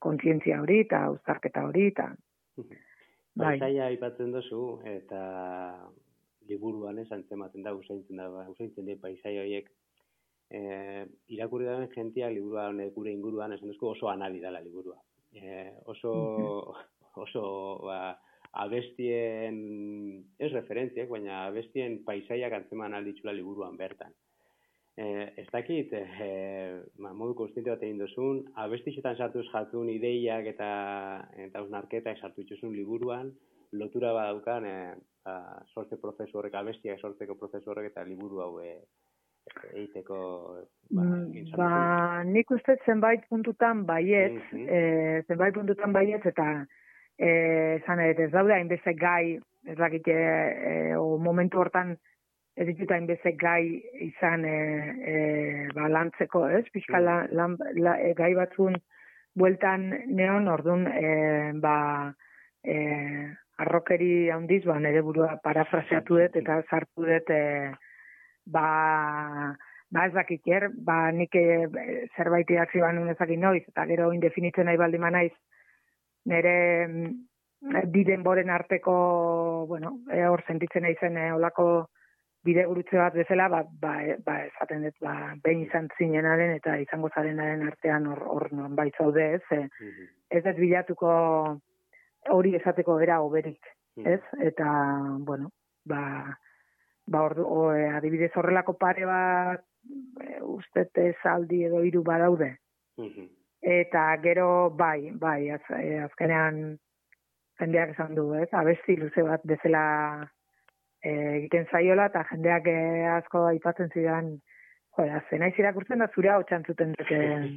kontzientzia hori eta uztarketa hori eta bai. Paisaia aipatzen duzu eta liburuan ez antzematen da usaintzen da usaintzen die paisaia horiek eh irakurri daren jentia liburua honek gure inguruan esan duzko oso anabi dela liburua. Eh, oso oso ba, abestien ez referentziak, baina abestien paisaiak antzeman alditxula liburuan bertan. Eh, ez dakit, eh, ma, modu konstiente bat egin duzun, abestixetan sartuz jatun ideiak eta eta usnarketak sartu itxusun liburuan, lotura badaukan eh, ba, sortze prozesu horrek, abestiak sortzeko prozesu horrek eta liburu hau eh, egiteko ba, ba, nik uste zenbait puntutan baiet, mm-hmm. e, zenbait puntutan baiet eta esan ez daude hainbeste gai, ez dakit, e, o momentu hortan ez ditut hainbeste gai izan e, e, ba, lantzeko, ez? Pixka mm. lan, lan, la, e, gai batzun bueltan neon, orduan e, ba, e, arrokeri handiz, ba, nire burua parafraseatu dut eta sartu dut e, ba, ba ez dakit, er, ba nik e, zerbait idatzi banun ezakit noiz, eta gero indefinitzen nahi baldima naiz, nire bi denboren arteko, bueno, e, hor sentitzen nahi zen e, olako bide gurutze bat bezala, ba, ba, ba esaten dut, ba, behin izan zinenaren eta izango zarenaren artean hor, hor non baitzaude, ez, e, mm-hmm. ez ez bilatuko hori esateko era oberik, mm-hmm. ez, eta, bueno, ba, ba ordu, o, e, adibidez horrelako pare bat e, ustet esaldi edo hiru badaude. Mm-hmm. Eta gero bai, bai, az, e, azkenean jendeak esan du, ez? Abesti luze bat bezala e, egiten zaiola eta jendeak e, asko aipatzen zidan, joder, zenaiz irakurtzen da zure hau txantzuten dute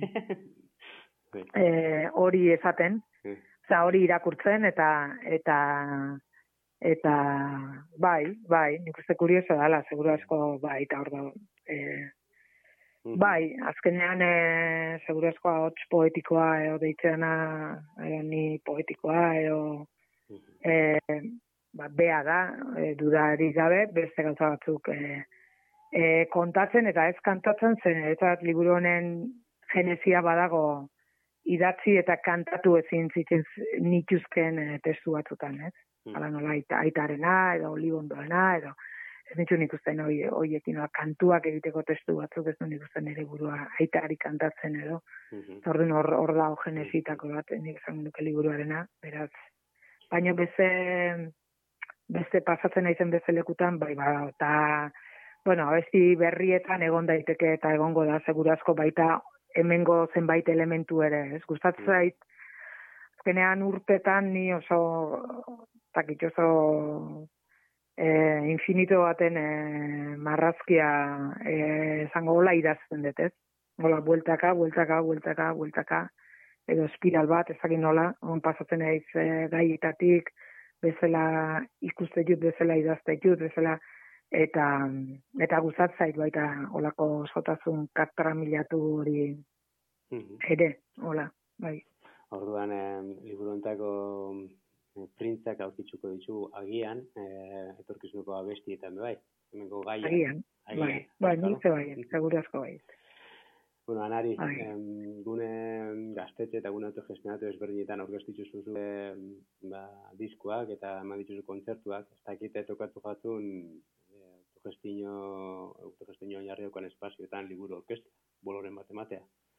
e, hori esaten, oza, hori irakurtzen eta eta Eta, bai, bai, nik uste kurioso dala, seguru asko, bai, eta hor da, e, mm-hmm. bai, azkenean, e, seguru asko ahots poetikoa, eo deitzeana, eo ni poetikoa, eo, mm-hmm. e, ba, bea da, e, dudari gabe, beste gauza batzuk e, e, kontatzen, eta ez kantatzen zen, eta liburu honen genezia badago, idatzi eta kantatu ezin zitzen nituzken e, testu batzutan, ez? Hala nola aita, aitarena, edo olibondoena, edo ez nitu nik usten hoiekin kantuak egiteko testu batzuk, ez du nik usten ere burua aitari kantatzen edo. Mm-hmm. Orduan hor, hor da genesitako bat, nik esan duke liburuarena, beraz. Baina beste, beste pasatzen naizen beste lekutan, bai bada, eta, bueno, abesti berrietan egon daiteke eta egongo da, seguru asko baita hemengo zenbait elementu ere, ez? Gustatzen zait, azkenean urtetan ni oso takit oso e, infinito baten e, marrazkia esango gola idazten dut, ez? Gola, bueltaka, bueltaka, bueltaka, bueltaka, edo espiral bat, ezagin nola, on pasatzen naiz e, gaietatik, bezala ikuste jut, bezala idazte jut, bezala, eta eta gustat zait baita olako sotasun katramilatu hori ere, hola, bai. Orduan, eh, liburu hontako eh, printzak aurkitzuko ditugu agian, eh, etorkizunuko abestietan bai. Hemengo gaia. Agian, agian. bai, bai, nik bai, seguru asko bai. Bueno, Anari, eh, gune gaztetxe eta gune autogestionatu ezberdinetan aurkeztu dituzu eh, ba, diskoak eta eman dituzu kontzertuak, ez dakite tokatu jatun eh, autogestio autogestio oinarriokoan espazioetan liburu orkestra, boloren bat ematea.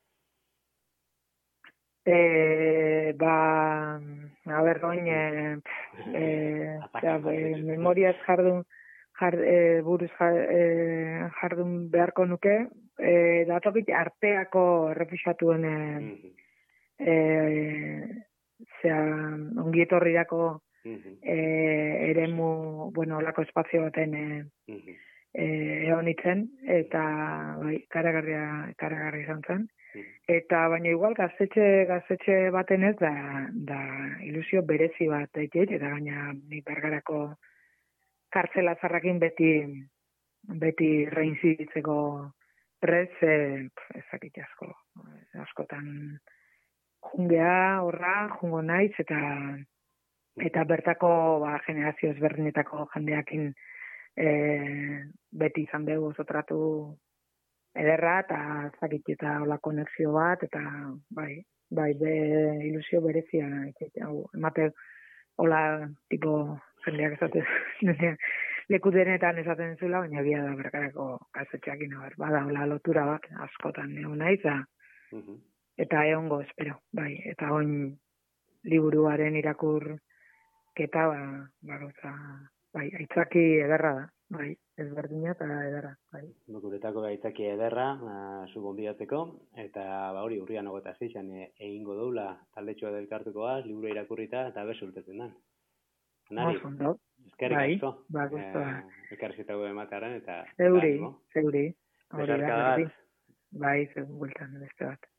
Eh, ba, a ber, goin, eh, eh, eh, memoriaz jardun, jard, eh, buruz eh, jardun beharko nuke, eh, datokit arteako errefusatuen eh, eh, zera, ongietorrirako eh, eremu, bueno, olako espazio baten eh, eh, egon itzen, eta bai, karagarria, karagarria izan zen. Eta baina igual gaztetxe gaztetxe baten ez da, da ilusio berezi bat egit, eta gaina ni Bergarako kartzela zarrakin beti beti reinziditzeko prez, eh, ezakit asko, askotan jungea, horra, jungo naiz, eta eta bertako ba, generazio ezberdinetako jendeakin eh, beti izan dugu oso tratu ederra, eta zakit eta hola konexio bat, eta bai, bai, be, ilusio berezia, hau, emate, hola, tipo, jendeak esaten, leku denetan esaten zula, baina bia da berkarako kasetxeak inobar, bada, hola, lotura bat, askotan, egon naiz, Mhm. eta egongo, espero, bai, eta oin liburuaren irakurketa, ba, ba, gauza, bai, aitzaki ederra da, bai, ezberdina eta ederra, bai. Guretako gaitzaki ederra, uh, zu gonbidatzeko, eta ba hori urrian hogeita seian e, egingo doula taldetxoa delkartukoaz, liburu irakurrita eta besultetzen da. Nari, Oso ondo. eskerrik Bai, asko. ba, gustoa. Eh, elkarrizketa ematearen eta Zeuri, ánimo. zeuri. Hori da, Besarka bat. berdin. Bai, zegoen bueltan beste bat.